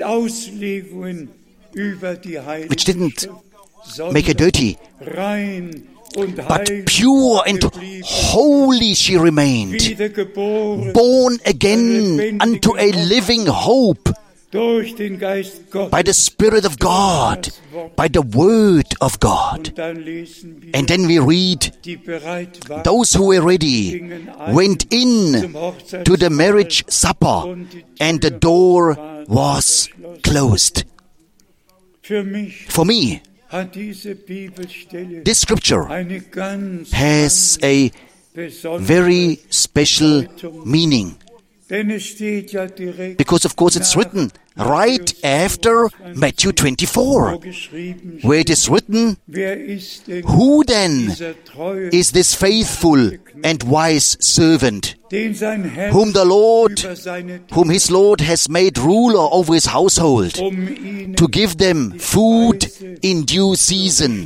Speaker 1: which didn't make her dirty, but pure and holy she remained, born again unto a living hope, by the Spirit of God, by the Word of God. And then we read, "Those who were ready went in to the marriage supper, and the door was closed." For me, this scripture has a very special meaning. Because of course it's written right after Matthew twenty-four, where it is written, "Who then is this faithful and wise servant, whom the Lord, whom his Lord has made ruler over his household, to give them food in due season?"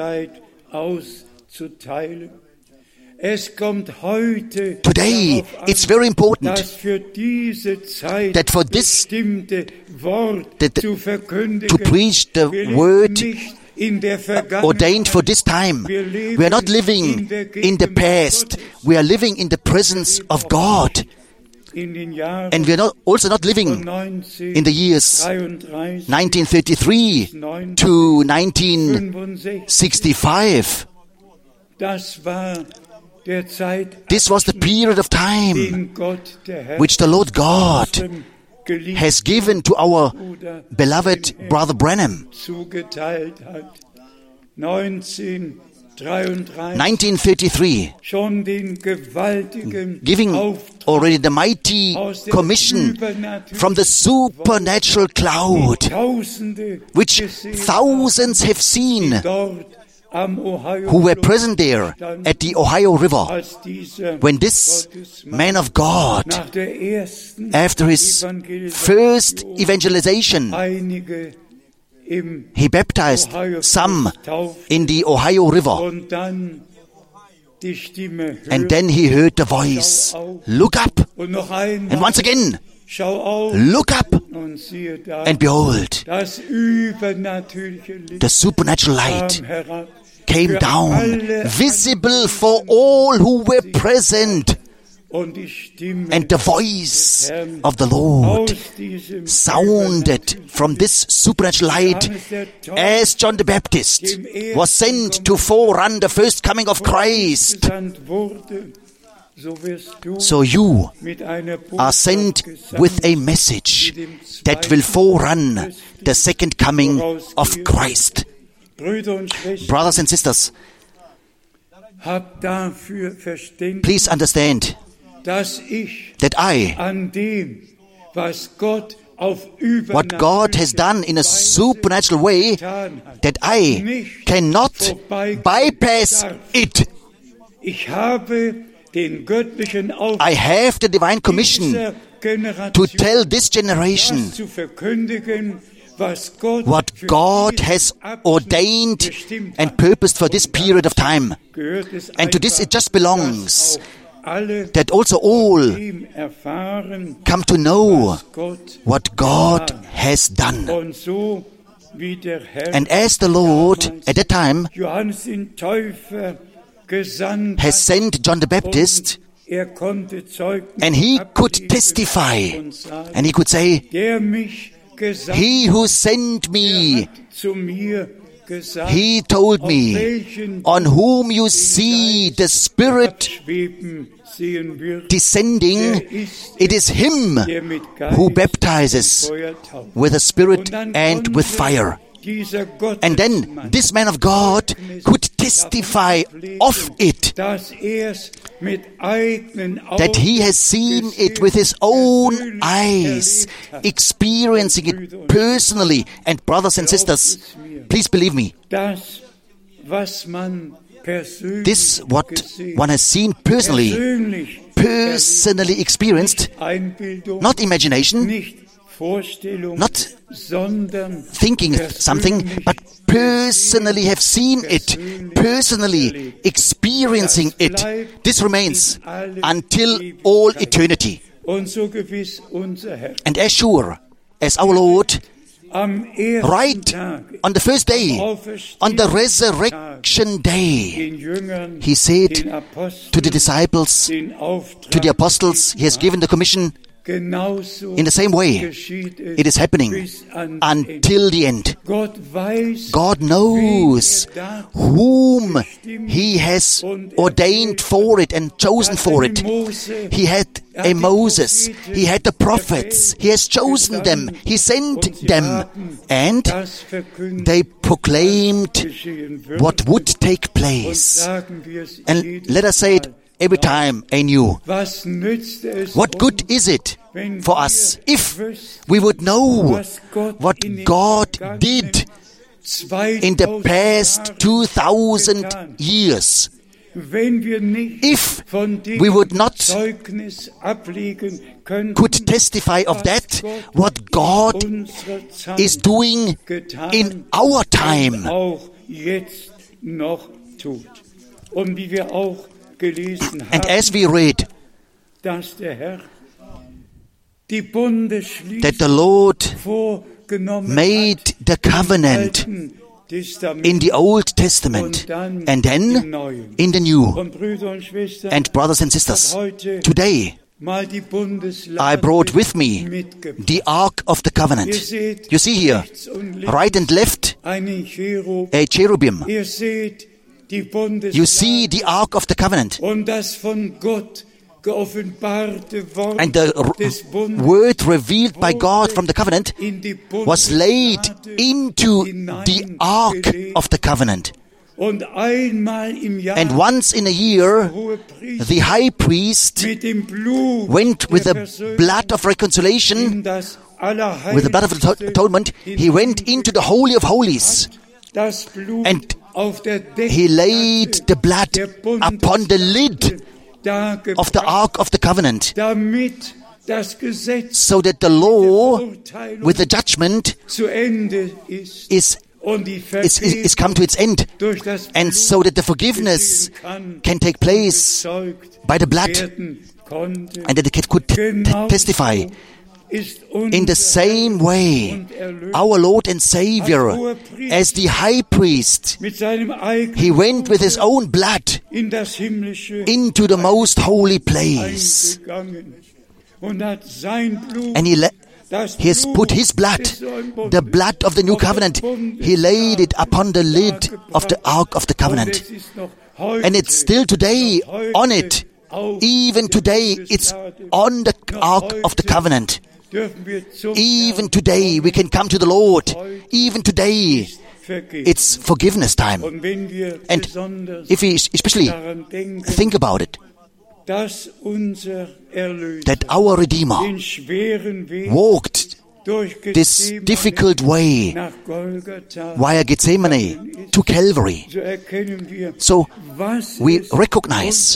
Speaker 1: Today, it's very important that for this, that to preach the word ordained for this time. We are not living in the past. We are living in the presence of God. And we are not, also not living in the years nineteen thirty-three to nineteen sixty-five. This was the period of time which the Lord God has given to our beloved Brother Branham. nineteen thirty-three, giving already the mighty commission from the supernatural cloud, which thousands have seen, who were present there at the Ohio River, when this man of God, after his first evangelization, he baptized some in the Ohio River. And then he heard the voice, "Look up." And once again, "Look up." And behold, the supernatural light came down, visible for all who were present. And the voice of the Lord sounded from this supernatural light as John the Baptist was sent to forerun the first coming of Christ. So you are sent with a message that will forerun the second coming of Christ. Brothers and sisters, please understand that I, what God has done in a supernatural way, that I cannot bypass it. I have the divine commission to tell this generation what God has ordained and purposed for this period of time. And to this it just belongs that also all come to know what God has done. And as the Lord at that time has sent John the Baptist, and he could testify, and he could say, "He who sent me, he told me, on whom you see the Spirit descending, it is him who baptizes with the Spirit and with fire." And then this man of God could testify of it, that he has seen it with his own eyes, experiencing it personally. And brothers and sisters, please believe me, this what one has seen personally, personally experienced, not imagination, not thinking something, but personally have seen it, personally experiencing it. This remains until all eternity. And as sure as our Lord, right on the first day, on the resurrection day, he said to the disciples, to the apostles, he has given the commission. In the same way, it is happening until the end. God knows whom he has ordained for it and chosen for it. He had a Moses, he had the prophets, he has chosen them, he sent them, and they proclaimed what would take place. And let us say it every time anew. What good is it for us if we would know what God did in the past two thousand years? If we would not could testify of that, what God is doing in our time. And as we read that the Lord made the covenant in the Old Testament and then in the New. And brothers and sisters, today I brought with me the Ark of the Covenant. You see here, right and left, a cherubim. You see the Ark of the Covenant. And the r- word revealed by God from the covenant was laid into the Ark of the Covenant. And once in a year, the high priest went with the blood of reconciliation, with the blood of atonement, he went into the Holy of Holies. And he laid the blood upon the lid of the Ark of the Covenant, so that the law with the judgment is, is, is, is come to its end, and so that the forgiveness can take place by the blood, and that it could t- t- testify. In the same way, our Lord and Savior, as the high priest, he went with his own blood into the most holy place. And he, le- he has put his blood, the blood of the new covenant, he laid it upon the lid of the Ark of the Covenant. And it's still today on it. Even today, it's on the Ark of the Covenant. Even today, we can come to the Lord. Even today, it's forgiveness time. And if we especially think about it, that our Redeemer walked this difficult way via Gethsemane to Calvary. So we recognize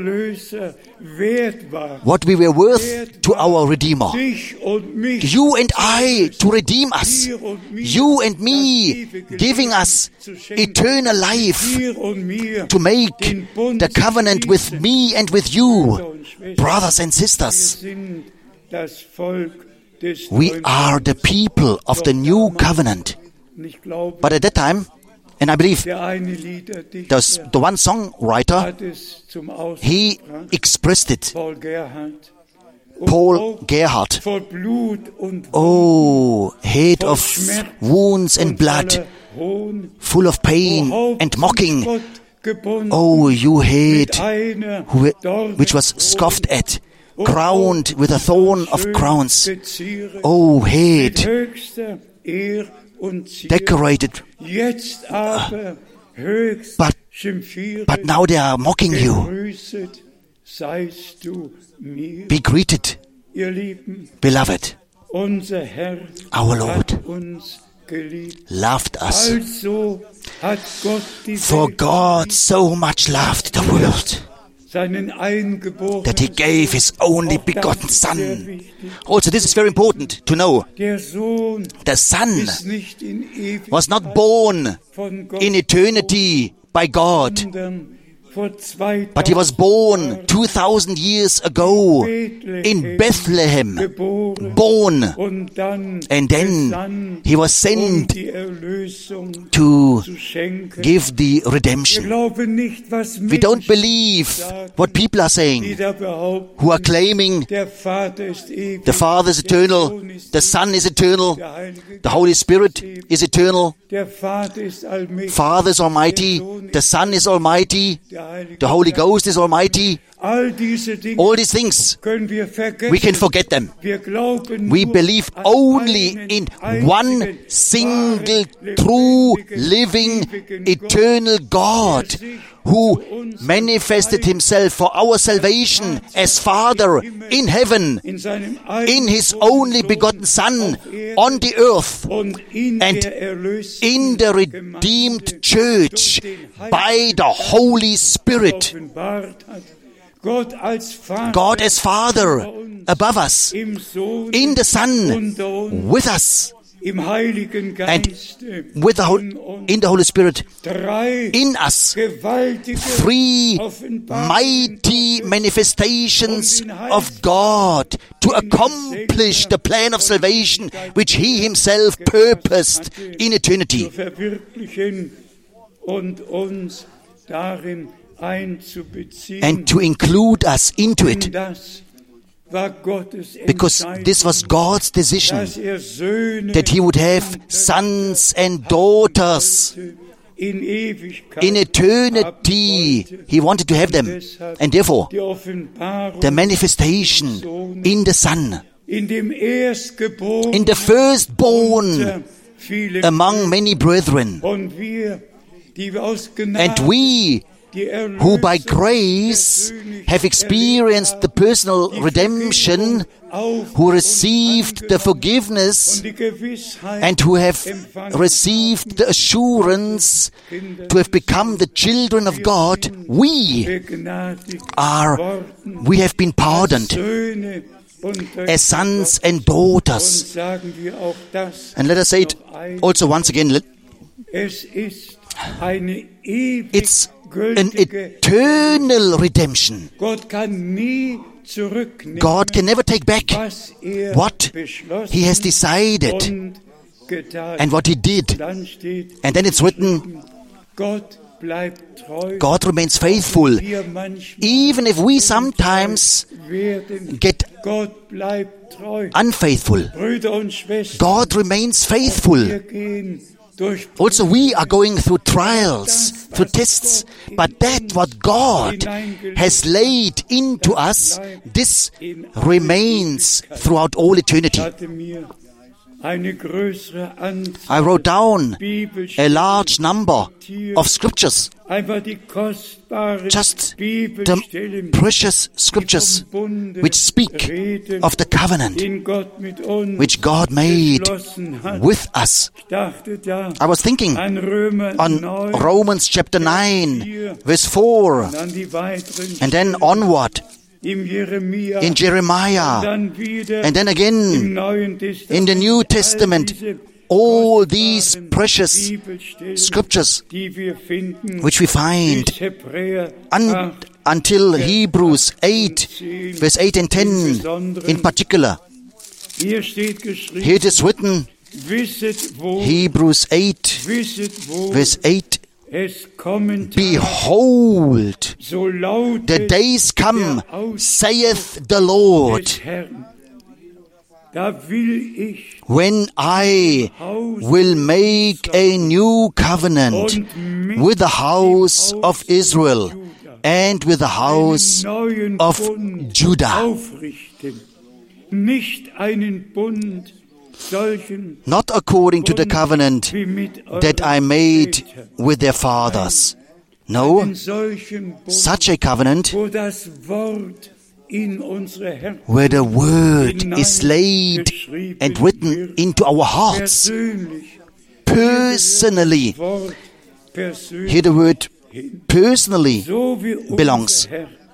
Speaker 1: what we were worth to our Redeemer. You and I to redeem us. You and me giving us eternal life to make the covenant with me and with you, brothers and sisters. We are the people of the new covenant. But at that time, and I believe there's the one songwriter, he expressed it. Paul Gerhardt. Oh, head of wounds and blood, full of pain and mocking. Oh, you head who, which was scoffed at, crowned with a thorn of crowns. Oh, head, decorated, uh, but, but now they are mocking you. Be greeted, beloved. Our Lord loved us. For God so much loved the world that He gave His only begotten Son. Also, this is very important to know. The Son was not born in eternity by God, but He was born two thousand years ago in Bethlehem, born, and then He was sent to give the redemption. We don't believe what people are saying, who are claiming the Father is eternal, the Son is eternal, the Holy Spirit is eternal, Father is almighty, the Son is almighty, the Holy Ghost is almighty. All these things, we can forget them. We believe only in one single, true, living, eternal God who manifested Himself for our salvation as Father in heaven, in His only begotten Son on the earth, and in the redeemed church by the Holy Spirit. God as Father above us, in the Son with us, and with the Ho- in the Holy Spirit in us. Three mighty manifestations of God to accomplish the plan of salvation which He Himself purposed in eternity. And to include us into it, because this was God's decision, that He would have sons and daughters in eternity. He wanted to have them, and therefore the manifestation in the Son, in the firstborn among many brethren, and we who by grace have experienced the personal redemption, who received the forgiveness, and who have received the assurance to have become the children of God, we are, we have been pardoned as sons and daughters. And let us say it also once again. It's an eternal redemption. God can never take back what He has decided and what He did. And then it's written, God remains faithful, even if we sometimes get unfaithful. God remains faithful. Also, we are going through trials, through tests, but that what God has laid into us, this remains throughout all eternity. I wrote down a large number of scriptures, just the precious scriptures which speak of the covenant which God made with us. I was thinking on Romans chapter nine, verse four, and then onward in Jeremiah, and then again in the New Testament, all these precious scriptures which we find un- until Hebrews eight, verse eight and ten in particular. Here it is written, Hebrews eight, verse eight, behold, the days come, saith the Lord, when I will make a new covenant with the house of Israel and with the house of Judah. Not according to the covenant that I made with their fathers. No, such a covenant where the word is laid and written into our hearts. Personally. Here the word personally belongs.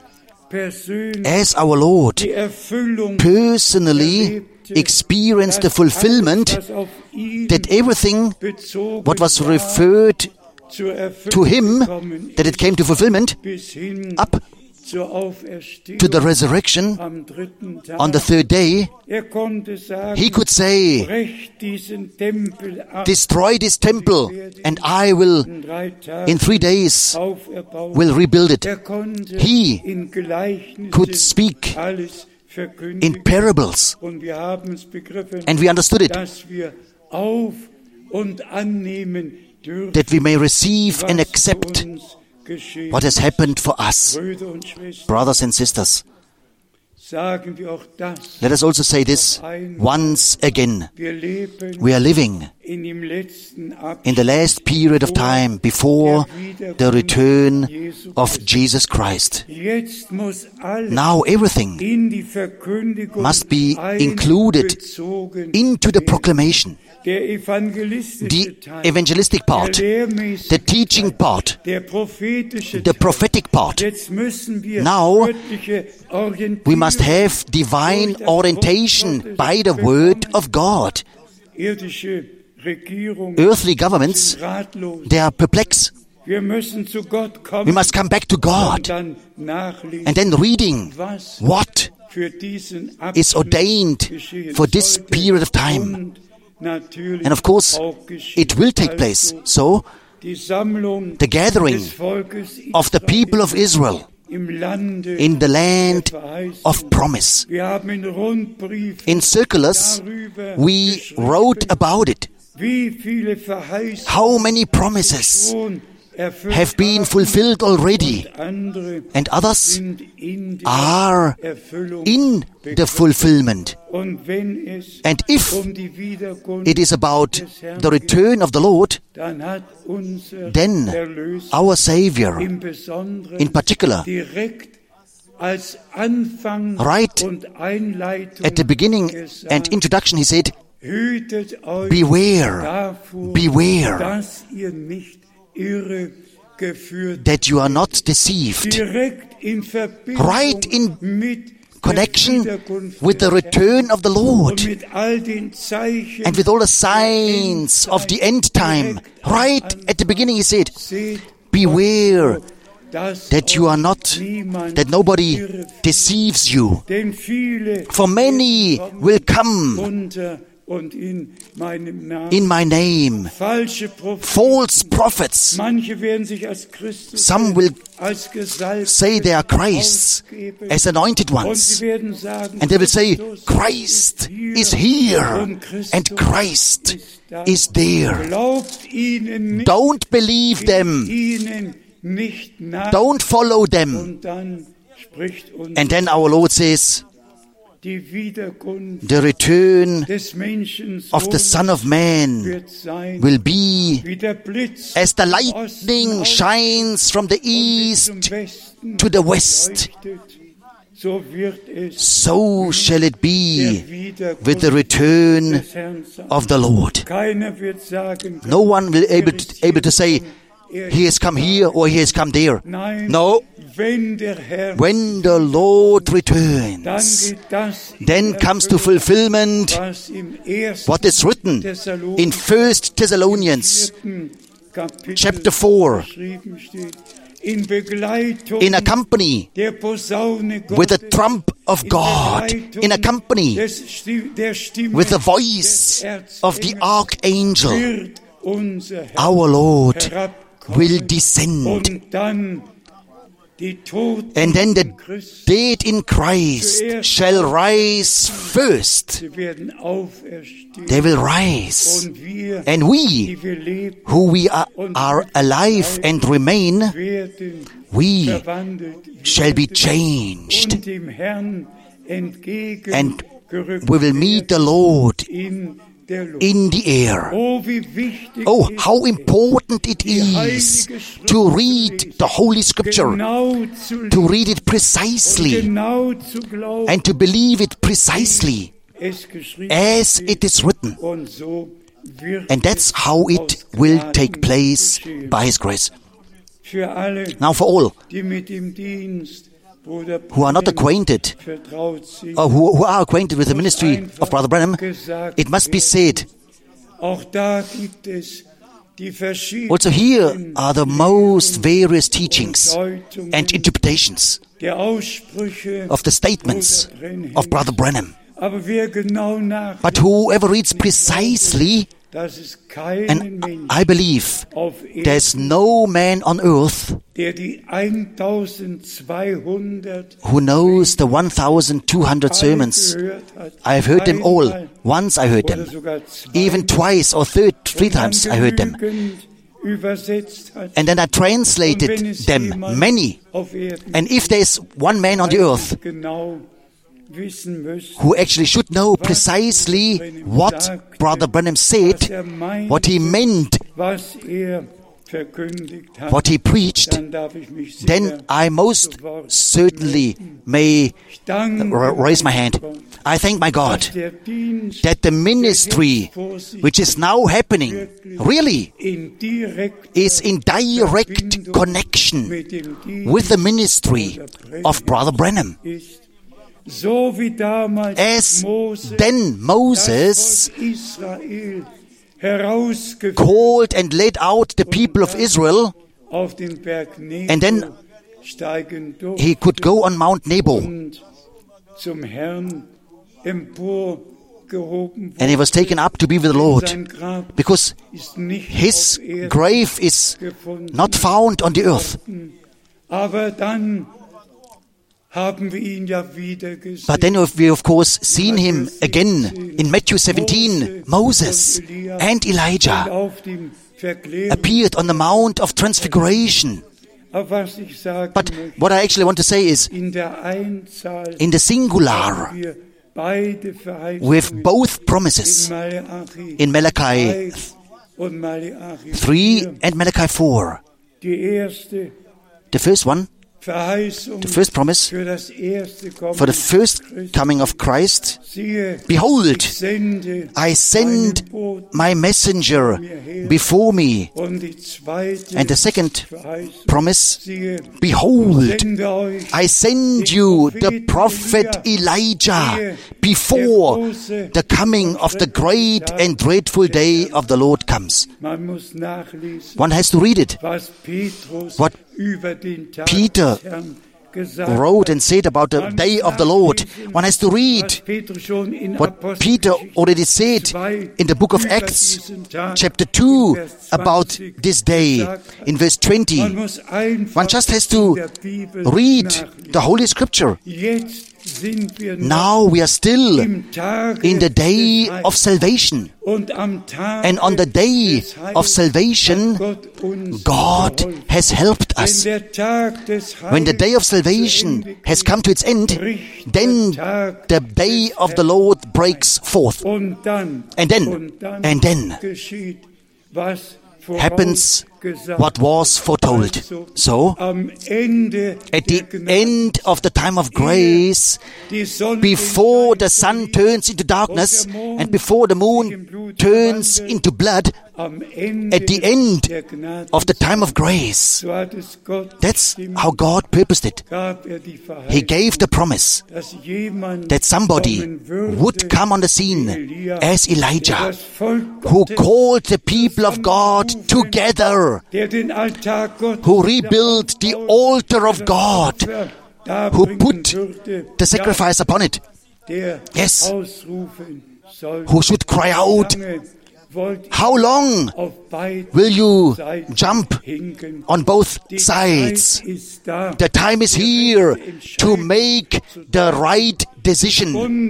Speaker 1: As our Lord personally experienced the fulfillment, that everything what was referred to him, that it came to fulfillment, up to the resurrection on the third day, he could say, destroy this temple and I will in three days will rebuild it. He could speak in parables, and we understood it, that we may receive and accept what has happened for us. Brothers and sisters, let us also say this once again. We are living in the last period of time before the return of Jesus Christ. Now everything must be included into the proclamation. The evangelistic part, the teaching part, the prophetic part. Now we must have divine orientation by the word of God. Earthly governments, they are perplexed. We must come back to God and then reading what is ordained for this period of time. And of course, it will take place. So, the gathering of the people of Israel in the land of promise. In circulars, we wrote about it. How many promises have been fulfilled already, and others are in the fulfillment. And if it is about the return of the Lord, then our Savior, in particular, right at the beginning and introduction, he said, beware, beware, that you are not deceived. Right in connection with the return of the Lord and with all the signs of the end time. Right at the beginning he said, beware that you are not, that nobody deceives you. For many will come in my name false prophets. Some will say they are Christs as anointed ones. And they will say, Christ is here and Christ is there. Don't believe them. Don't follow them. And then our Lord says, the return of the Son of Man will be as the lightning shines from the east to the west. So shall it be with the return of the Lord. No one will be able to, able to say, He has come here or He has come there. No. When the Lord returns, then comes to fulfillment what is written in First Thessalonians chapter four. In a company with the trump of God, in a company with the voice of the archangel, our Lord will descend. And then the dead in Christ shall rise first. They will rise. And we, who we are, are alive and remain, we shall be changed. And we will meet the Lord in the air. Oh, how important it is to read the Holy Scripture, to read it precisely, and to believe it precisely as it is written. And that's how it will take place by His grace. Now for all who are not acquainted, or who, who are acquainted with the ministry of Brother Branham, it must be said, also here are the most various teachings and interpretations of the statements of Brother Branham. But whoever reads precisely, and I believe there's no man on earth who knows the one thousand two hundred sermons. I have heard them all. Once I heard them. Even twice or third, three times I heard them. And then I translated them, many. And if there's one man on the earth who actually should know precisely what Brother Branham said, what he meant, what he preached, then I most certainly may r- raise my hand. I thank my God that the ministry which is now happening really is in direct connection with the ministry of Brother Branham. As then Moses called and led out the people of Israel, and then he could go on Mount Nebo, and he was taken up to be with the Lord, because his grave is not found on the earth. But then we of course seen him again in Matthew seventeen. Moses and Elijah appeared on the Mount of Transfiguration. But what I actually want to say is, in the singular, with both promises, in Malachi three and Malachi four, the first one, the first promise for the first coming of Christ, behold, I send my messenger before me. And the second promise, behold, I send you the prophet Elijah before the coming of the great and dreadful day of the Lord comes. One has to read it. What Peter wrote and said about the day of the Lord. One has to read what Peter already said in the book of Acts, chapter two, about this day, in verse twenty. One just has to read the Holy Scripture. Now we are still in the day of salvation. And on the day of salvation, God has helped us. When the day of salvation has come to its end, then the day of the Lord breaks forth. And then, and then happens what was foretold. So, at the end of the time of grace, before the sun turns into darkness and before the moon turns into blood, at the end of the time of grace, that's how God purposed it. He gave the promise that somebody would come on the scene as Elijah, who called the people of God together, who rebuilt the altar of God, who put the sacrifice upon it. Yes, who should cry out, "How long will you jump on both sides? The time is here to make the right decision,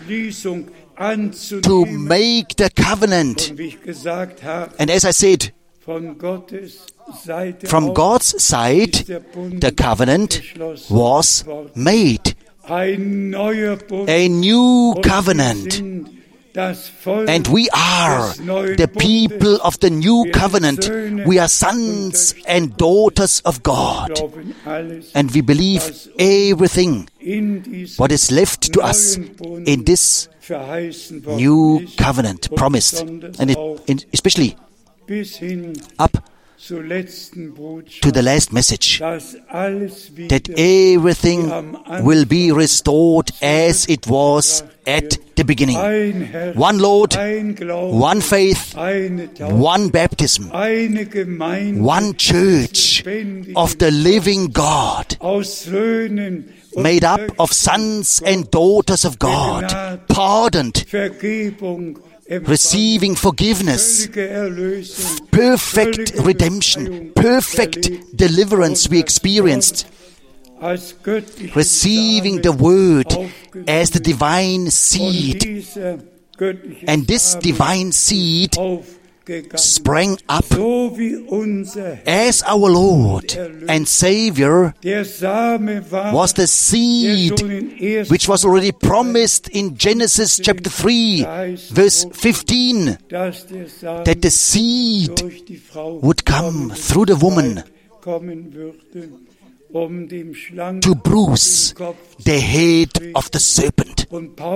Speaker 1: to make the covenant." And as I said, from God's side, the covenant was made. A new covenant. And we are the people of the new covenant. We are sons and daughters of God. And we believe everything what is left to us in this new covenant promised. And it, especially up to the last message, that everything will be restored as it was at the beginning. One Lord, one faith, one baptism, one church of the living God, made up of sons and daughters of God, pardoned, receiving forgiveness, perfect redemption, perfect deliverance we experienced, receiving the Word as the divine seed. And this divine seed sprang up as our Lord and Savior was the seed which was already promised in Genesis chapter three, verse fifteen, that the seed would come through the woman to bruise the head of the serpent.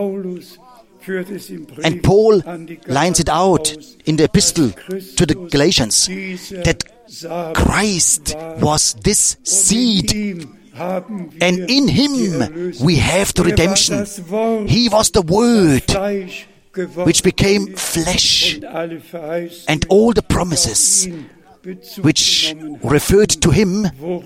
Speaker 1: And Paul lines it out in the epistle to the Galatians that Christ was this seed, and in Him we have the redemption. He was the Word which became flesh, and all the promises which referred to Him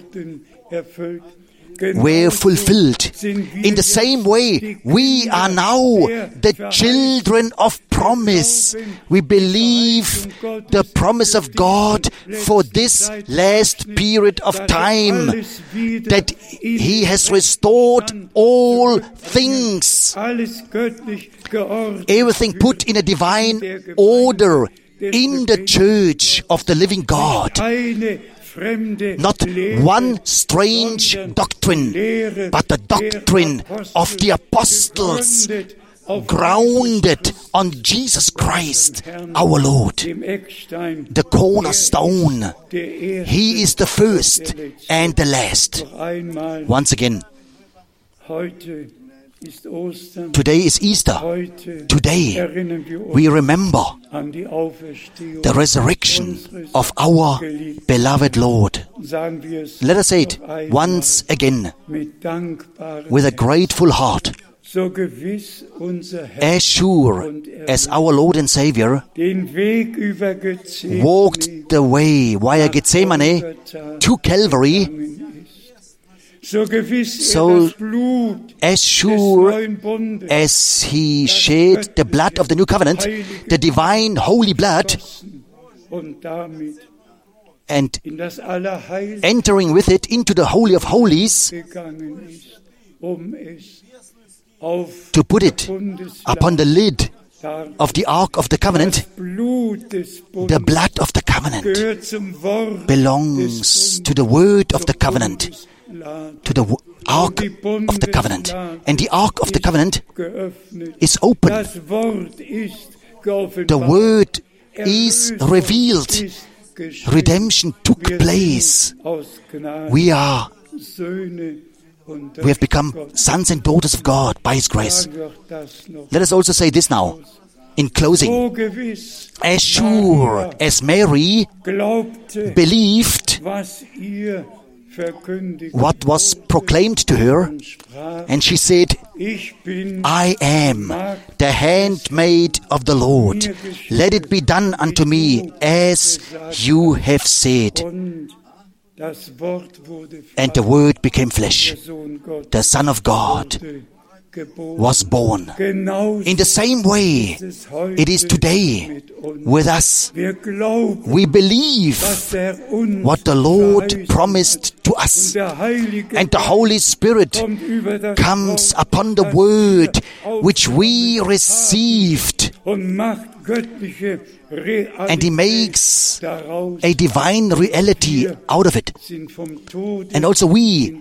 Speaker 1: were fulfilled. In the same way, we are now the children of promise. We believe the promise of God for this last period of time, that He has restored all things, everything put in a divine order in the church of the living God. Not one strange doctrine, but the doctrine of the apostles, grounded on Jesus Christ, our Lord, the cornerstone. He is the first and the last. Once again, today is Easter. Today we remember the resurrection of our beloved Lord. Let us say it once again with a grateful heart. As sure as our Lord and Savior walked the way via Gethsemane to Calvary, So, as sure as he shed the blood of the new covenant, the divine holy blood, and entering with it into the Holy of Holies, to put it upon the lid of the Ark of the Covenant, the blood of the covenant belongs to the word of the covenant, to the Ark of the Covenant. And the Ark of the Covenant is open. The word is revealed. Redemption took place. We are, we have become sons and daughters of God by His grace. Let us also say this now, in closing. As sure as Mary believed what was proclaimed to her, and she said, I am the handmaid of the Lord. Let it be done unto me as you have said. And the Word became flesh. The Son of God was born. In the same way, it is today with us. We believe what the Lord promised to us, and the Holy Spirit comes upon the Word which we received, and He makes a divine reality out of it. And also we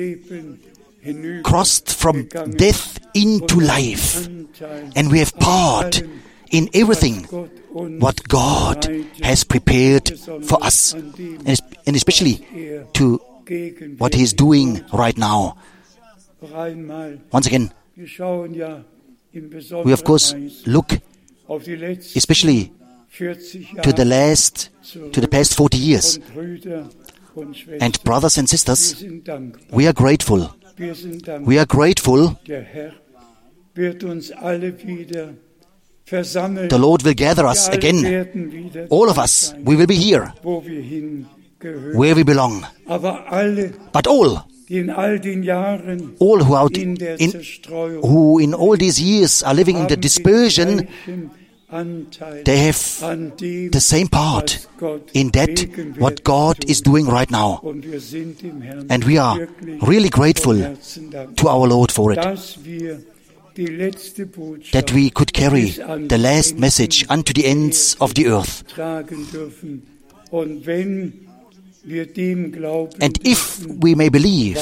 Speaker 1: crossed from death into life, and we have part in everything what God has prepared for us, and especially to what He is doing right now. Once again, we of course look especially to the last, to the past forty years. And brothers and sisters, we are grateful. We are grateful. The Lord will gather us again. All of us, we will be here, where we belong. But all, all who, out in, who in all these years are living in the dispersion, they have the same part in that what God is doing right now. And we are really grateful to our Lord for it, that we could carry the last message unto the ends of the earth. And if we may believe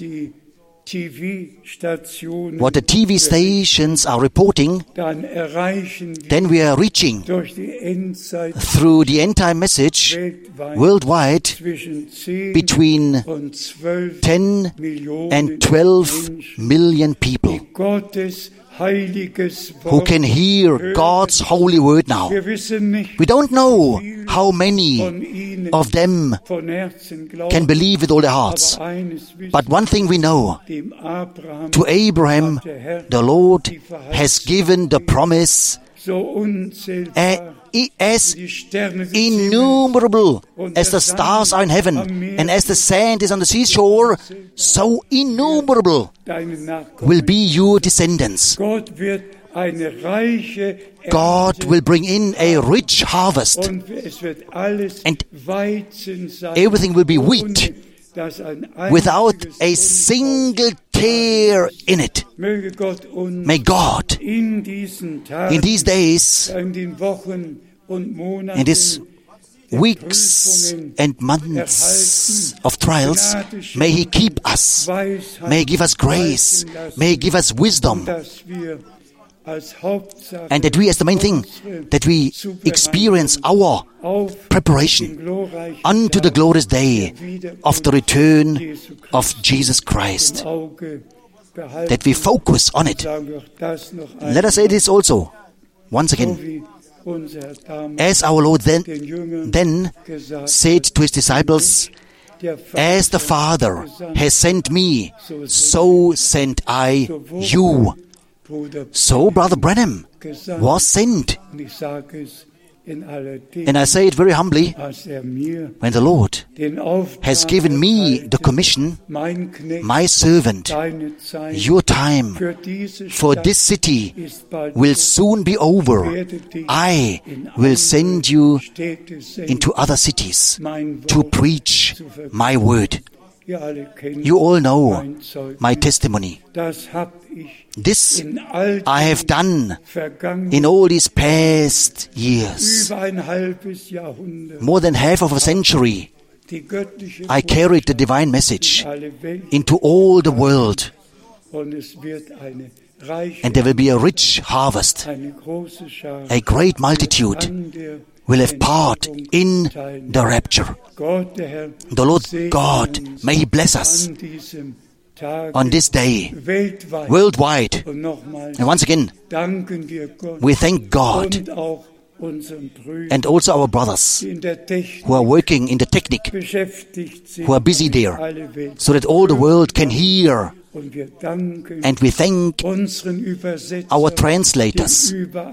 Speaker 1: what the T V stations are reporting, then we are reaching through the end-time message worldwide between ten and twelve million people who can hear God's holy word now. We don't know how many of them can believe with all their hearts. But one thing we know, to Abraham the Lord has given the promise uh, as innumerable as the stars are in heaven and as the sand is on the seashore, so innumerable will be your descendants. God will bring in a rich harvest, and everything will be wheat without a single tear in it. May God in these days, in these weeks and months of trials, may He keep us, may He give us grace, may He give us wisdom, and that we, as the main thing, that we experience our preparation unto the glorious day of the return of Jesus Christ, that we focus on it. Let us say this also, once again, as our Lord then, then said to His disciples, as the Father has sent me, so sent I you. So Brother Branham was sent. And I say it very humbly, when the Lord has given me the commission, my servant, your time for this city will soon be over. I will send you into other cities to preach my word. You all know my testimony. This I have done in all these past years. More than half of a century, I carried the divine message into all the world. And there will be a rich harvest. A great multitude will have part in the rapture. The Lord God, may He bless us on this day, worldwide. And once again, we thank God and also our brothers who are working in the technique, who are busy there, so that all the world can hear. And we thank our translators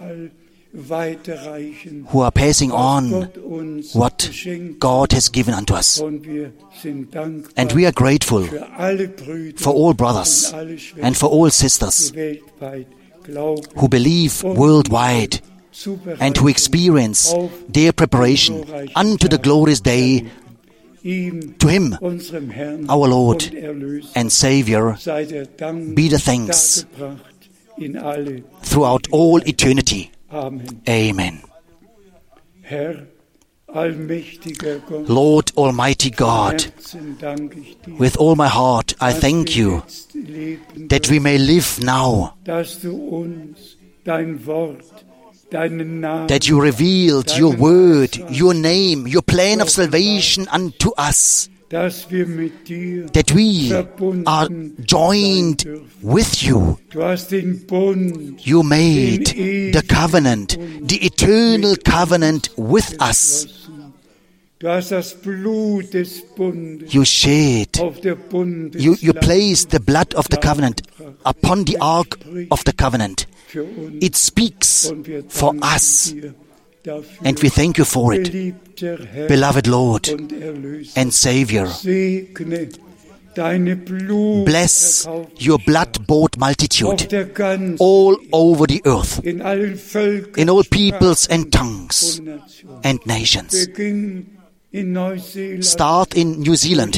Speaker 1: who are passing on what God has given unto us. And we are grateful for all brothers and for all sisters who believe worldwide and who experience their preparation unto the glorious day. To Him, our Lord and Savior, be the thanks throughout all eternity. Amen. Lord Almighty God, with all my heart I thank You that we may live now, that You revealed Your word, Your name, Your plan of salvation unto us, that we are joined with You. You made the covenant, the eternal covenant with us. You shed, you, you placed the blood of the covenant upon the ark of the covenant. It speaks for us, and we thank You for it, beloved Lord and Savior. Bless Your blood-bought multitude all over the earth, in all peoples and tongues and nations. Start in New Zealand,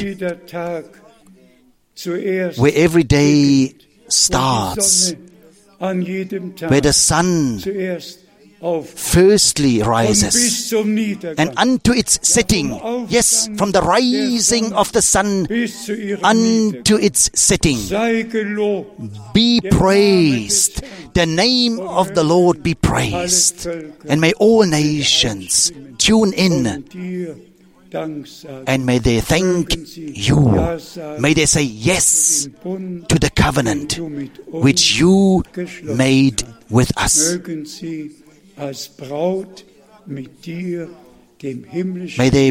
Speaker 1: where every day starts, where the sun firstly rises, and unto its setting, yes, from the rising of the sun unto its setting, be praised, the name of the Lord be praised, and may all nations tune in, and may they thank You, may they say yes to the covenant which You made with us. May they,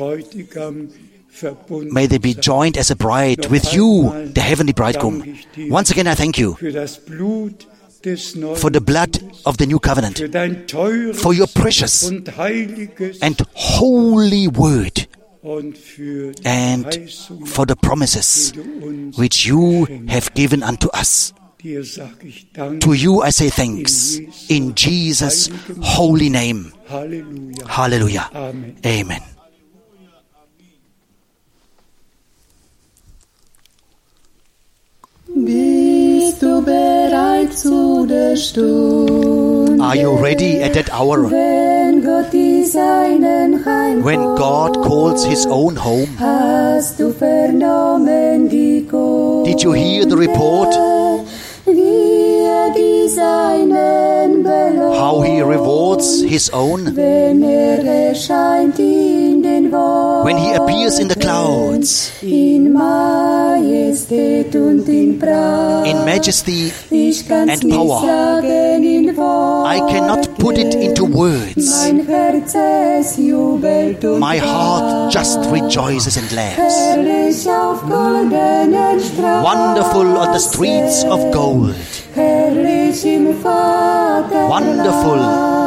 Speaker 1: may they be joined as a bride with You, the heavenly bridegroom. Once again I thank You for the blood of the new covenant, for Your precious and holy word, and for the promises which You have given unto us. To You I say thanks, in Jesus' holy name. Hallelujah. Amen.
Speaker 4: Bist du bereit zu der Stunde?
Speaker 1: Are you ready at that hour
Speaker 4: Wenn Gott die Seinen heimholt?
Speaker 1: when God calls His own home?
Speaker 4: Hast du vernommen die Kunde?
Speaker 1: Did you hear the report?
Speaker 4: Wie er die Seinen belohnt?
Speaker 1: How He rewards His own
Speaker 4: Wenn er erscheint in den Wolken?
Speaker 1: when He appears in the clouds,
Speaker 4: In Majestät und in Pracht.
Speaker 1: in majesty
Speaker 4: Ich kann's
Speaker 1: and
Speaker 4: nicht
Speaker 1: power.
Speaker 4: sagen in Worten.
Speaker 1: I cannot put it into words.
Speaker 4: Mein Herz es jubelt und
Speaker 1: My heart
Speaker 4: lacht.
Speaker 1: just rejoices and laughs.
Speaker 4: Herrlich auf goldenen Straßen.
Speaker 1: Wonderful on the streets of gold.
Speaker 4: Herrlich im Vaterland.
Speaker 1: Wonderful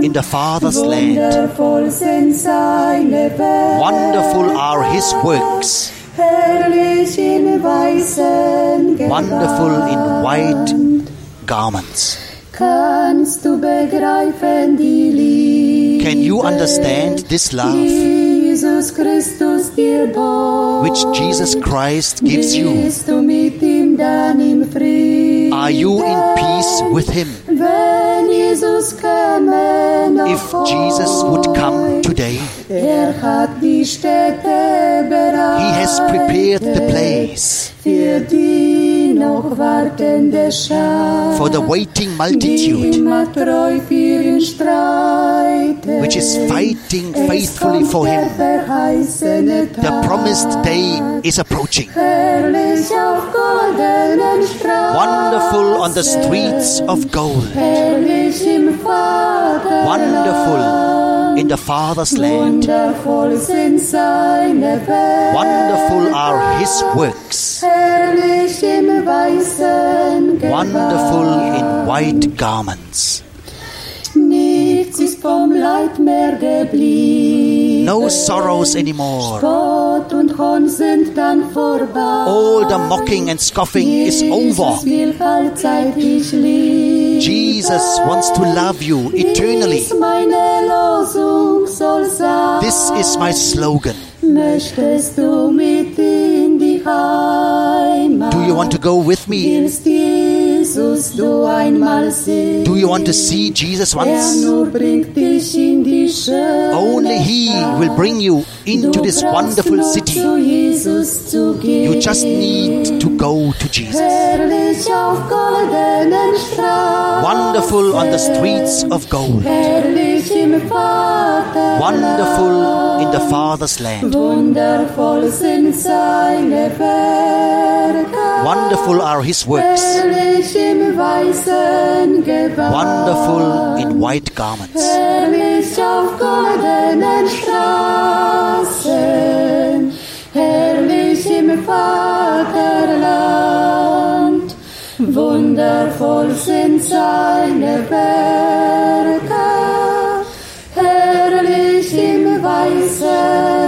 Speaker 1: in the Father's land.
Speaker 4: Wundervoll sind seine Werke.
Speaker 1: Wonderful are his works.
Speaker 4: Herrlich in weißen Gewand.
Speaker 1: Wonderful in white garments.
Speaker 4: Kannst du begreifen die Liebe,
Speaker 1: Can you understand this love
Speaker 4: Jesus Christus dir bot?
Speaker 1: which Jesus Christ gives you?
Speaker 4: Bist du mit ihm dann im Frieden?
Speaker 1: Are you in peace with him?
Speaker 4: Wenn Jesus käme noch
Speaker 1: If Jesus would come today,
Speaker 4: er hat die Stätte bereit.
Speaker 1: he has prepared the place
Speaker 4: Für die noch wartende Schar,
Speaker 1: for the waiting
Speaker 4: die
Speaker 1: multitude
Speaker 4: immer treu für ihn streitet.
Speaker 1: which is fighting
Speaker 4: Es
Speaker 1: faithfully
Speaker 4: kommt
Speaker 1: for
Speaker 4: der
Speaker 1: him.
Speaker 4: verheißene
Speaker 1: The
Speaker 4: Tag.
Speaker 1: promised day is approaching.
Speaker 4: Herrlich auf goldenen Straßen,
Speaker 1: Wonderful on the streets of gold.
Speaker 4: herrlich im Vaterland.
Speaker 1: Wonderful in the Father's land.
Speaker 4: Wundervoll sind seine Werke.
Speaker 1: Wonderful are his works.
Speaker 4: Herrlich im weißen Gewand.
Speaker 1: Wonderful in white garments.
Speaker 4: Nichts ist vom Leid mehr geblieben.
Speaker 1: No sorrows anymore.
Speaker 4: Spott und Hohn sind dann vorbei.
Speaker 1: All the mocking and scoffing is over.
Speaker 4: Jesus will allzeit dich lieben.
Speaker 1: Jesus wants to love you eternally.
Speaker 4: Dies meine Losung soll sein.
Speaker 1: This is my slogan.
Speaker 4: Möchtest du mit in die Heimat?
Speaker 1: Do you want to go with me?
Speaker 4: Willst Jesus du einmal sehen?
Speaker 1: Do you want to see Jesus
Speaker 4: Er
Speaker 1: once?
Speaker 4: nur bringt dich in die schöne
Speaker 1: Only he will bring you into this wonderful
Speaker 4: Du
Speaker 1: city.
Speaker 4: brauchst nur zu Jesus zu gehen.
Speaker 1: You just need to go to Jesus.
Speaker 4: Herrlich auf goldenen Straßen.
Speaker 1: Wonderful on the streets of gold.
Speaker 4: Herrlich im Vaterland.
Speaker 1: Wonderful in the Father's land.
Speaker 4: Wundervoll sind seine Werke.
Speaker 1: Wonderful are his works.
Speaker 4: Herrlich im weißen Gewand.
Speaker 1: Wonderful in white garments.
Speaker 4: Herrlich auf goldenen Straßen. Herrlich im Vaterland. Wundervoll sind seine Werke. Herrlich im weißen